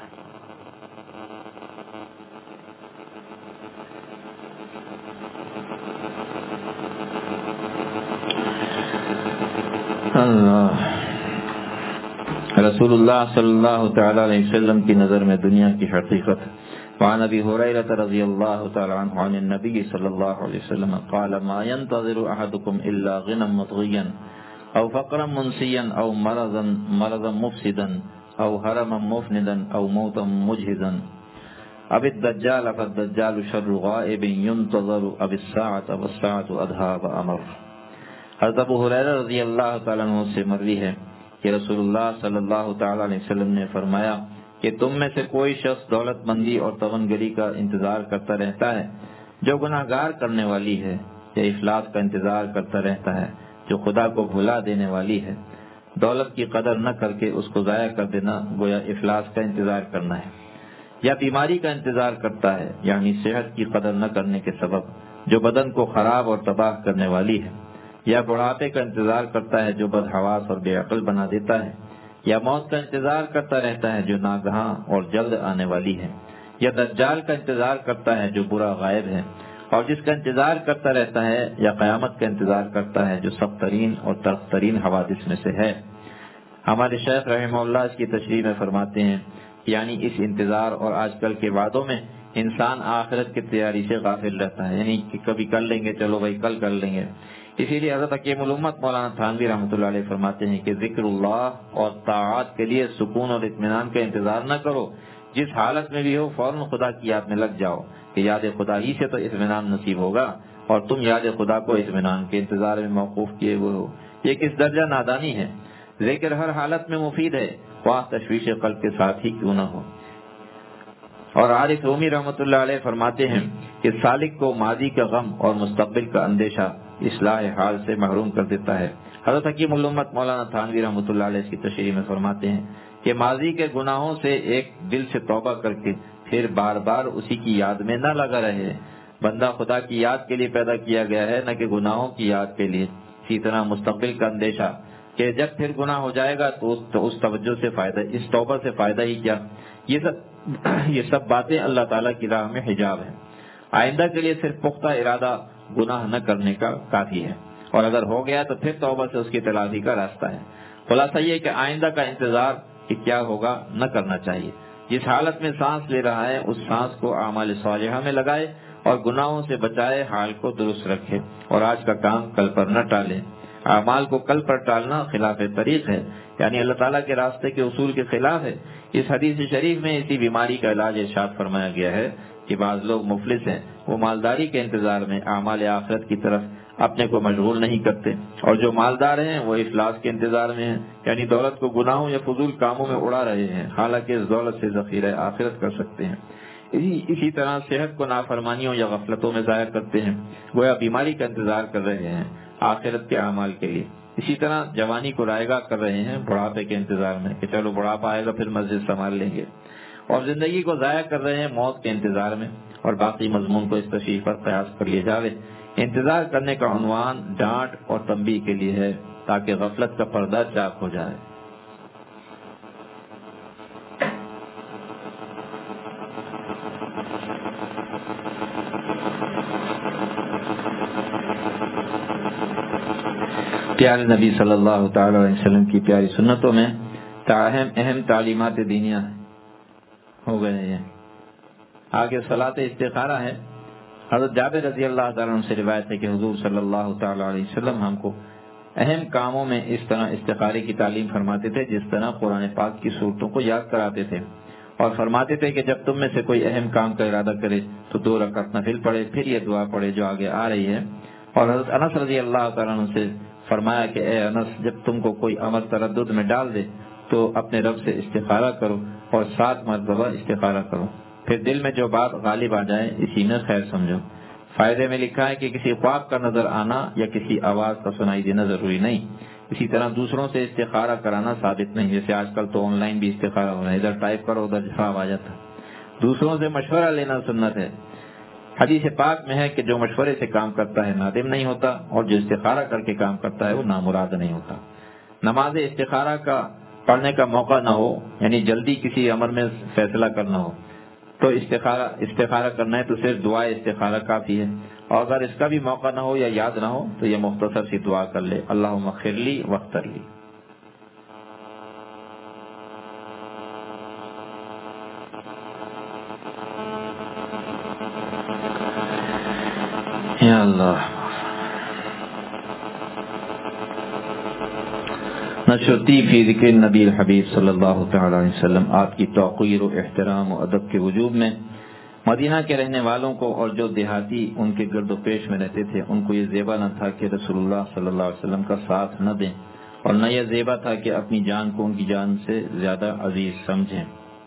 اللہ. رسول اللہ صلی اللہ تعالی علیہ وسلم کی نظر میں دنیا کی حقیقت. وعن ابی ہریرہ رضی اللہ تعالی عنہ عن النبی صلی اللہ علیہ وسلم قال ما ينتظر احدكم الا غنى مطغيا او فقرا منسيا او مرضا مرضا مفسدا او هرما مفندا او موتا مجهزا. اب الدجال فالدجال شر غائب ينتظر اب الساعة والساعة ادهى وامر. حضرت ابو ہریرہ رضی اللہ تعالیٰ عنہ سے مروی ہے کہ رسول اللہ صلی اللہ تعالیٰ علیہ وسلم نے فرمایا کہ تم میں سے کوئی شخص دولت مندی اور توانگری کا انتظار کرتا رہتا ہے جو گناہ گار کرنے والی ہے، یا افلاس کا انتظار کرتا رہتا ہے جو خدا کو بھلا دینے والی ہے. دولت کی قدر نہ کر کے اس کو ضائع کر دینا گویا افلاس کا انتظار کرنا ہے. یا بیماری کا انتظار کرتا ہے، یعنی صحت کی قدر نہ کرنے کے سبب جو بدن کو خراب اور تباہ کرنے والی ہے. یا بڑھاپے کا انتظار کرتا ہے جو بدحواس اور بے عقل بنا دیتا ہے. یا موت کا انتظار کرتا رہتا ہے جو ناگہاں اور جلد آنے والی ہے. یا دجال کا انتظار کرتا ہے جو برا غائب ہے. اور جس کا انتظار کرتا رہتا ہے یا قیامت کا انتظار کرتا ہے جو سخت ترین اور تلخ ترین حوادث میں سے ہے. ہمارے شیخ رحمہ اللہ اس کی تشریح میں فرماتے ہیں یعنی اس انتظار اور آج کل کے وعدوں میں انسان آخرت کی تیاری سے غافل رہتا ہے، یعنی کہ کبھی کر لیں گے، چلو بھائی کل کر لیں گے. اسی لیے حضرت حکیم الامت مولانا تھانوی رحمۃ اللہ علیہ فرماتے ہیں کہ ذکر اللہ اور طاعات کے لیے سکون اور اطمینان کا انتظار نہ کرو. جس حالت میں بھی ہو فوراً خدا کی یاد میں لگ جاؤ کہ یاد خدا ہی سے تو اطمینان نصیب ہوگا، اور تم یاد خدا کو اطمینان کے انتظار میں موقوف کیے ہوئے ہو. یہ کس درجہ نادانی ہے. ذکر ہر حالت میں مفید ہے، خواہ تشویش قلب کے ساتھ ہی کیوں نہ ہو. اور عارف رومی رحمۃ اللہ علیہ فرماتے ہیں کہ سالک کو ماضی کا غم اور مستقبل کا اندیشہ اصلاح حال سے محروم کر دیتا ہے. حضرت حکیم الامت مولانا تھانوی رحمۃ اللہ علیہ اس کی تشریح میں فرماتے ہیں کہ ماضی کے گناہوں سے ایک دل سے توبہ کر کے پھر بار بار اسی کی یاد میں نہ لگا رہے. بندہ خدا کی یاد کے لیے پیدا کیا گیا ہے، نہ کہ گناہوں کی یاد کے لیے. اسی طرح مستقبل کا اندیشہ کہ جب پھر گناہ ہو جائے گا تو اس توجہ سے فائدہ، اس توبہ سے فائدہ ہی کیا. یہ سب یہ سب باتیں اللہ تعالیٰ کی راہ میں حجاب ہیں. آئندہ کے لیے صرف پختہ ارادہ گناہ نہ کرنے کا کافی ہے، اور اگر ہو گیا تو پھر توبہ سے اس کی تلافی کا راستہ ہے. خلاصہ یہ کہ آئندہ کا انتظار کہ کیا ہوگا نہ کرنا چاہیے. جس حالت میں سانس لے رہا ہے اس سانس کو اعمال صالحہ میں لگائے اور گناہوں سے بچائے، حال کو درست رکھے اور آج کا کام کل پر نہ ٹالے. اعمال کو کل پر ٹالنا خلاف طریق ہے، یعنی اللہ تعالیٰ کے راستے کے اصول کے خلاف ہے. اس حدیث شریف میں اسی بیماری کا علاج ارشاد فرمایا گیا ہے کہ بعض لوگ مفلس ہیں، وہ مالداری کے انتظار میں اعمال آخرت کی طرف اپنے کو مشغول نہیں کرتے، اور جو مالدار ہیں وہ افلاس کے انتظار میں ہیں، یعنی دولت کو گناہوں یا فضول کاموں میں اڑا رہے ہیں، حالانکہ اس دولت سے ذخیرہ آخرت کر سکتے ہیں. اسی اسی طرح صحت کو نافرمانیوں یا غفلتوں میں ضائع کرتے ہیں، گویا بیماری کا انتظار کر رہے ہیں آخرت کے اعمال کے لیے. اسی طرح جوانی کو رائے گاہ کر رہے ہیں بڑھاپے کے انتظار میں کہ چلو بڑھاپا آئے گا پھر مسجد سنبھال لیں گے، اور زندگی کو ضائع کر رہے ہیں موت کے انتظار میں. اور باقی مضمون کو اس تشریح پر قیاس کر لیا جاوے. انتظار کرنے کا عنوان ڈانٹ اور تنبیہ کے لیے ہے تاکہ غفلت کا پردہ چاک ہو جائے. پیارے نبی صلی اللہ تعالی علیہ وسلم کی پیاری سنتوں میں اہم اہم تعلیمات دینیہ ہو گئے ہیں. آگے صلاۃ استخارہ ہے. حضرت جابر رضی اللہ تعالیٰ عنہ سے روایت ہے کہ حضور صلی اللہ تعالی علیہ وسلم ہم کو اہم کاموں میں اس طرح استخارے کی تعلیم فرماتے تھے جس طرح قرآن پاک کی صورتوں کو یاد کراتے تھے، اور فرماتے تھے کہ جب تم میں سے کوئی اہم کام کا ارادہ کرے تو دو رکعت نفل پڑھے، پھر یہ دعا پڑھے جو آگے آ رہی ہے۔ اور حضرت انس رضی اللہ تعالیٰ عنہ سے فرمایا کہ اے انس، جب تم کو کوئی امر تردد میں ڈال دے تو اپنے رب سے استخارہ کرو اور سات مرتبہ استخارہ کرو، پھر دل میں جو بات غالب آ جائے اسی میں خیر سمجھو۔ فائدے میں لکھا ہے کہ کسی خواب کا نظر آنا یا کسی آواز کا سنائی دینا ضروری نہیں، اسی طرح دوسروں سے استخارہ کرانا ثابت نہیں، جیسے آج کل تو آن لائن بھی استخارہ ہو رہا ہے، ادھر ٹائپ کرو ادھر جواب آ جاتا۔ دوسروں سے مشورہ لینا سنت ہے۔ حدیث پاک میں ہے کہ جو مشورے سے کام کرتا ہے نادم نہیں ہوتا، اور جو استخارہ کر کے کام کرتا ہے وہ نامراد نہیں ہوتا۔ نماز استخارہ کا پڑھنے کا موقع نہ ہو، یعنی جلدی کسی امر میں فیصلہ کرنا ہو تو استخارہ استخارہ کرنا ہے تو صرف دعا استخارہ کافی ہے، اور اگر اس کا بھی موقع نہ ہو یا یاد نہ ہو تو یہ مختصر سی دعا کر لے، اللہم اغفر لی واختر لی۔ یا اللہ نشرتی فی ذکر نبی الحبیب صلی اللہ تعالی علیہ وسلم، آپ کی توقیر و احترام و ادب کے وجوب میں مدینہ کے رہنے والوں کو اور جو دیہاتی ان کے گرد و پیش میں رہتے تھے ان کو یہ زیبا نہ تھا کہ رسول اللہ صلی اللہ علیہ وسلم کا ساتھ نہ دیں، اور نہ یہ زیبا تھا کہ اپنی جان کو ان کی جان سے زیادہ عزیز سمجھیں۔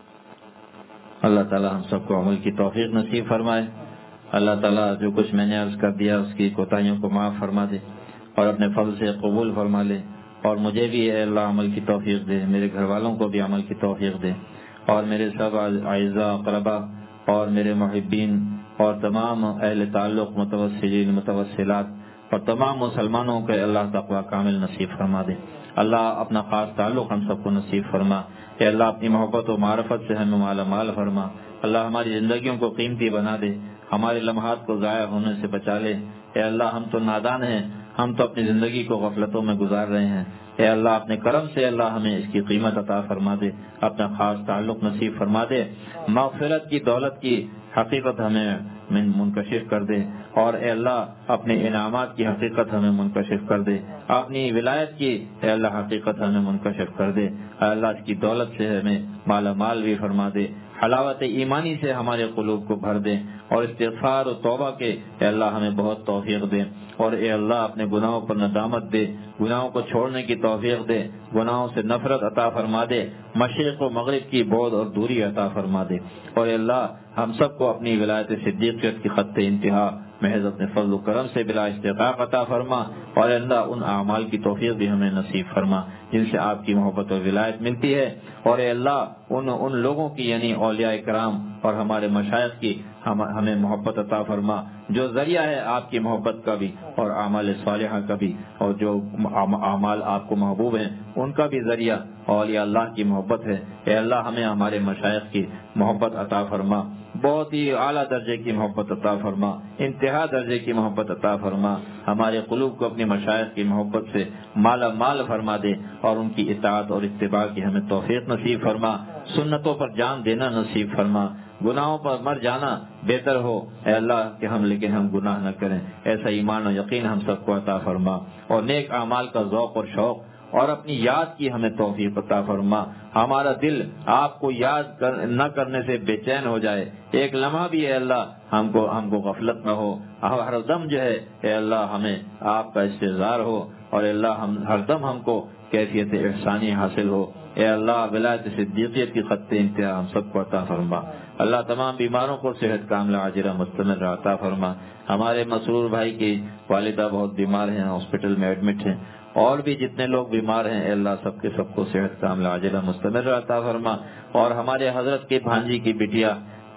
اللہ تعالی ہم سب کو عمل کی توفیق نصیب فرمائے۔ اللہ تعالیٰ جو کچھ میں نے عرض کر دیا اس کی کوتاہیوں کو معاف فرما دے اور اپنے فضل سے قبول فرما لے، اور مجھے بھی اے اللہ عمل کی توفیق دے، میرے گھر والوں کو بھی عمل کی توفیق دے، اور میرے سب اعزاء اقربا اور میرے محبین اور تمام اہل تعلق متوسلین متوسلات اور تمام مسلمانوں کے اللہ تقوی کامل نصیب فرما دے۔ اللہ اپنا خاص تعلق ہم سب کو نصیب فرما، اے اللہ اپنی محبت و معرفت سے ہمیں مالا مال فرما۔ اللہ ہماری زندگیوں کو قیمتی بنا دے، ہمارے لمحات کو ضائع ہونے سے بچا لے۔ اے اللہ ہم تو نادان ہیں، ہم تو اپنی زندگی کو غفلتوں میں گزار رہے ہیں، اے اللہ اپنے کرم سے اللہ ہمیں اس کی قیمت عطا فرما دے، اپنا خاص تعلق نصیب فرما دے، مغفرت کی دولت کی حقیقت ہمیں من منکشف کر دے، اور اے اللہ اپنے انعامات کی حقیقت ہمیں منکشف کر دے، اپنی ولایت کی اے اللہ حقیقت ہمیں منکشف کر دے، اے اللہ اس کی دولت سے ہمیں مالا مال بھی فرما دے، حلاوت ایمانی سے ہمارے قلوب کو بھر دے، اور استغفار و توبہ کے اے اللہ ہمیں بہت توفیق دے، اور اے اللہ اپنے گناہوں پر ندامت دے، گناہوں کو چھوڑنے کی توفیق دے، گناہوں سے نفرت عطا فرما دے، مشرق و مغرب کی بعد اور دوری عطا فرما دے، اور اے اللہ ہم سب کو اپنی ولایت صدیقیت کی خط انتہا محض اپنے فضل و کرم سے بلا استحقاق عطا فرما، اور اے اللہ ان اعمال کی توفیق بھی ہمیں نصیب فرما جن سے آپ کی محبت اور ولایت ملتی ہے، اور اے اللہ ان ان لوگوں کی یعنی اولیاء کرام اور ہمارے مشائخ کی ہم ہمیں محبت عطا فرما جو ذریعہ ہے آپ کی محبت کا بھی اور اعمال صالحہ کا بھی، اور جو اعمال آپ کو محبوب ہیں ان کا بھی ذریعہ اولیاء اللہ کی محبت ہے۔ اے اللہ ہمیں ہمارے مشائخ کی محبت عطا فرما، بہت ہی اعلیٰ درجے کی محبت عطا فرما، انتہا درجے کی محبت عطا فرما، ہمارے قلوب کو اپنی مشائخ کی محبت سے مالا مال فرما دے، اور ان کی اطاعت اور اتباع کی ہمیں توفیق نصیب فرما، سنتوں پر جان دینا نصیب فرما، گناہوں پر مر جانا بہتر ہو اے اللہ کہ ہم لیکن ہم گناہ نہ کریں، ایسا ایمان و یقین ہم سب کو عطا فرما، اور نیک اعمال کا ذوق اور شوق اور اپنی یاد کی ہمیں توفیق عطا فرما، ہمارا دل آپ کو یاد کر نہ کرنے سے بے چین ہو جائے، ایک لمحہ بھی اے اللہ ہم کو ہم کو غفلت نہ ہو، ہر دم جو ہے اے اللہ ہمیں آپ کا استحضار ہو، اور اے اللہ ہم ہر دم ہم کو کیفیت احسانی حاصل ہو، اے اللہ ولایت صدیقیت کی خط انتہا ہم سب کو عطا فرما، اللہ تمام بیماروں کو صحت کاملہ عاجلہ مستمر عطا فرما، ہمارے مسرور بھائی کی والدہ بہت بیمار ہیں، ہاسپٹل میں ایڈمٹ ہیں، اور بھی جتنے لوگ بیمار ہیں اے اللہ سب کے سب کو صحت کاملہ عاجلہ مستمر عطا فرما، اور ہمارے حضرت کی بھانجی کی بٹیا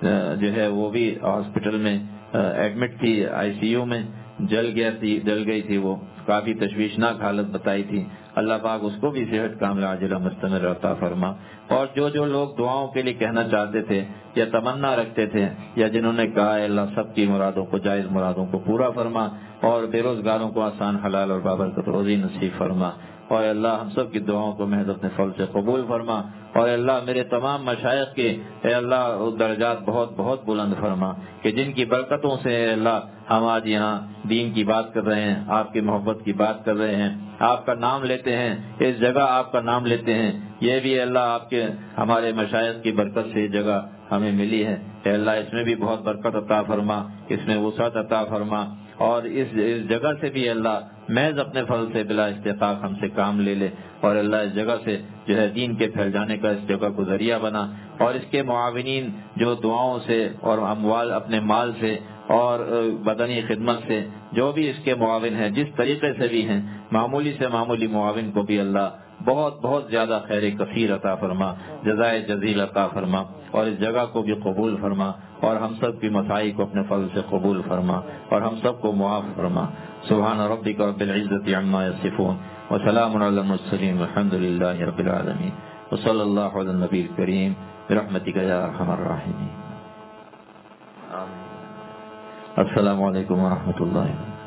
جو ہے وہ بھی ہاسپٹل میں ایڈمٹ تھی، آئی سی یو میں، جل گیا تھی جل گئی تھی، وہ کافی تشویشناک حالت بتائی تھی، اللہ پاک اس کو بھی صحت کاملہ عاجلہ مستمر عطا فرما، اور جو جو لوگ دعاؤں کے لیے کہنا چاہتے تھے یا تمنا رکھتے تھے یا جنہوں نے کہا اے اللہ سب کی مرادوں کو جائز مرادوں کو پورا فرما، اور بے روزگاروں کو آسان حلال اور بابرکت روزی نصیب فرما، اور اللہ ہم سب کی دعاؤں کو محض اپنے فضل سے قبول فرما، اور اللہ میرے تمام مشائخ کے اے اللہ درجات بہت بہت بلند فرما کہ جن کی برکتوں سے اے اللہ ہم آج یہاں دین کی بات کر رہے ہیں، آپ کی محبت کی بات کر رہے ہیں، آپ کا نام لیتے ہیں، اس جگہ آپ کا نام لیتے ہیں، یہ بھی اللہ آپ کے ہمارے مشائخ کی برکت سے یہ جگہ ہمیں ملی ہے۔ اے اللہ اس میں بھی بہت برکت عطا فرما، اس میں وسعت عطا فرما، اور اس اس جگہ سے بھی اللہ محض اپنے فضل سے بلا استحقاق ہم سے کام لے لے، اور اللہ اس جگہ سے جو ہے دین کے پھیل جانے کا اس جگہ کو ذریعہ بنا، اور اس کے معاونین جو دعاؤں سے اور اموال اپنے مال سے اور بدنی خدمت سے جو بھی اس کے معاون ہیں، جس طریقے سے بھی ہیں، معمولی سے معمولی معاون کو بھی اللہ بہت بہت زیادہ خیر کثیر عطا فرما، جزائے جزیل عطا فرما، اور اس جگہ کو بھی قبول فرما، اور ہم سب کی مسائی کو اپنے فضل سے قبول فرما، اور ہم سب کو معاف فرما۔ سبحان ربک رب العزت عما یصفون وسلام علی المرسلین والحمد للہ رب العالمین، وصلی اللہ علی النبی الکریم برحمتک یا ارحم الراحمین۔ السلام علیکم ورحمۃ اللہ۔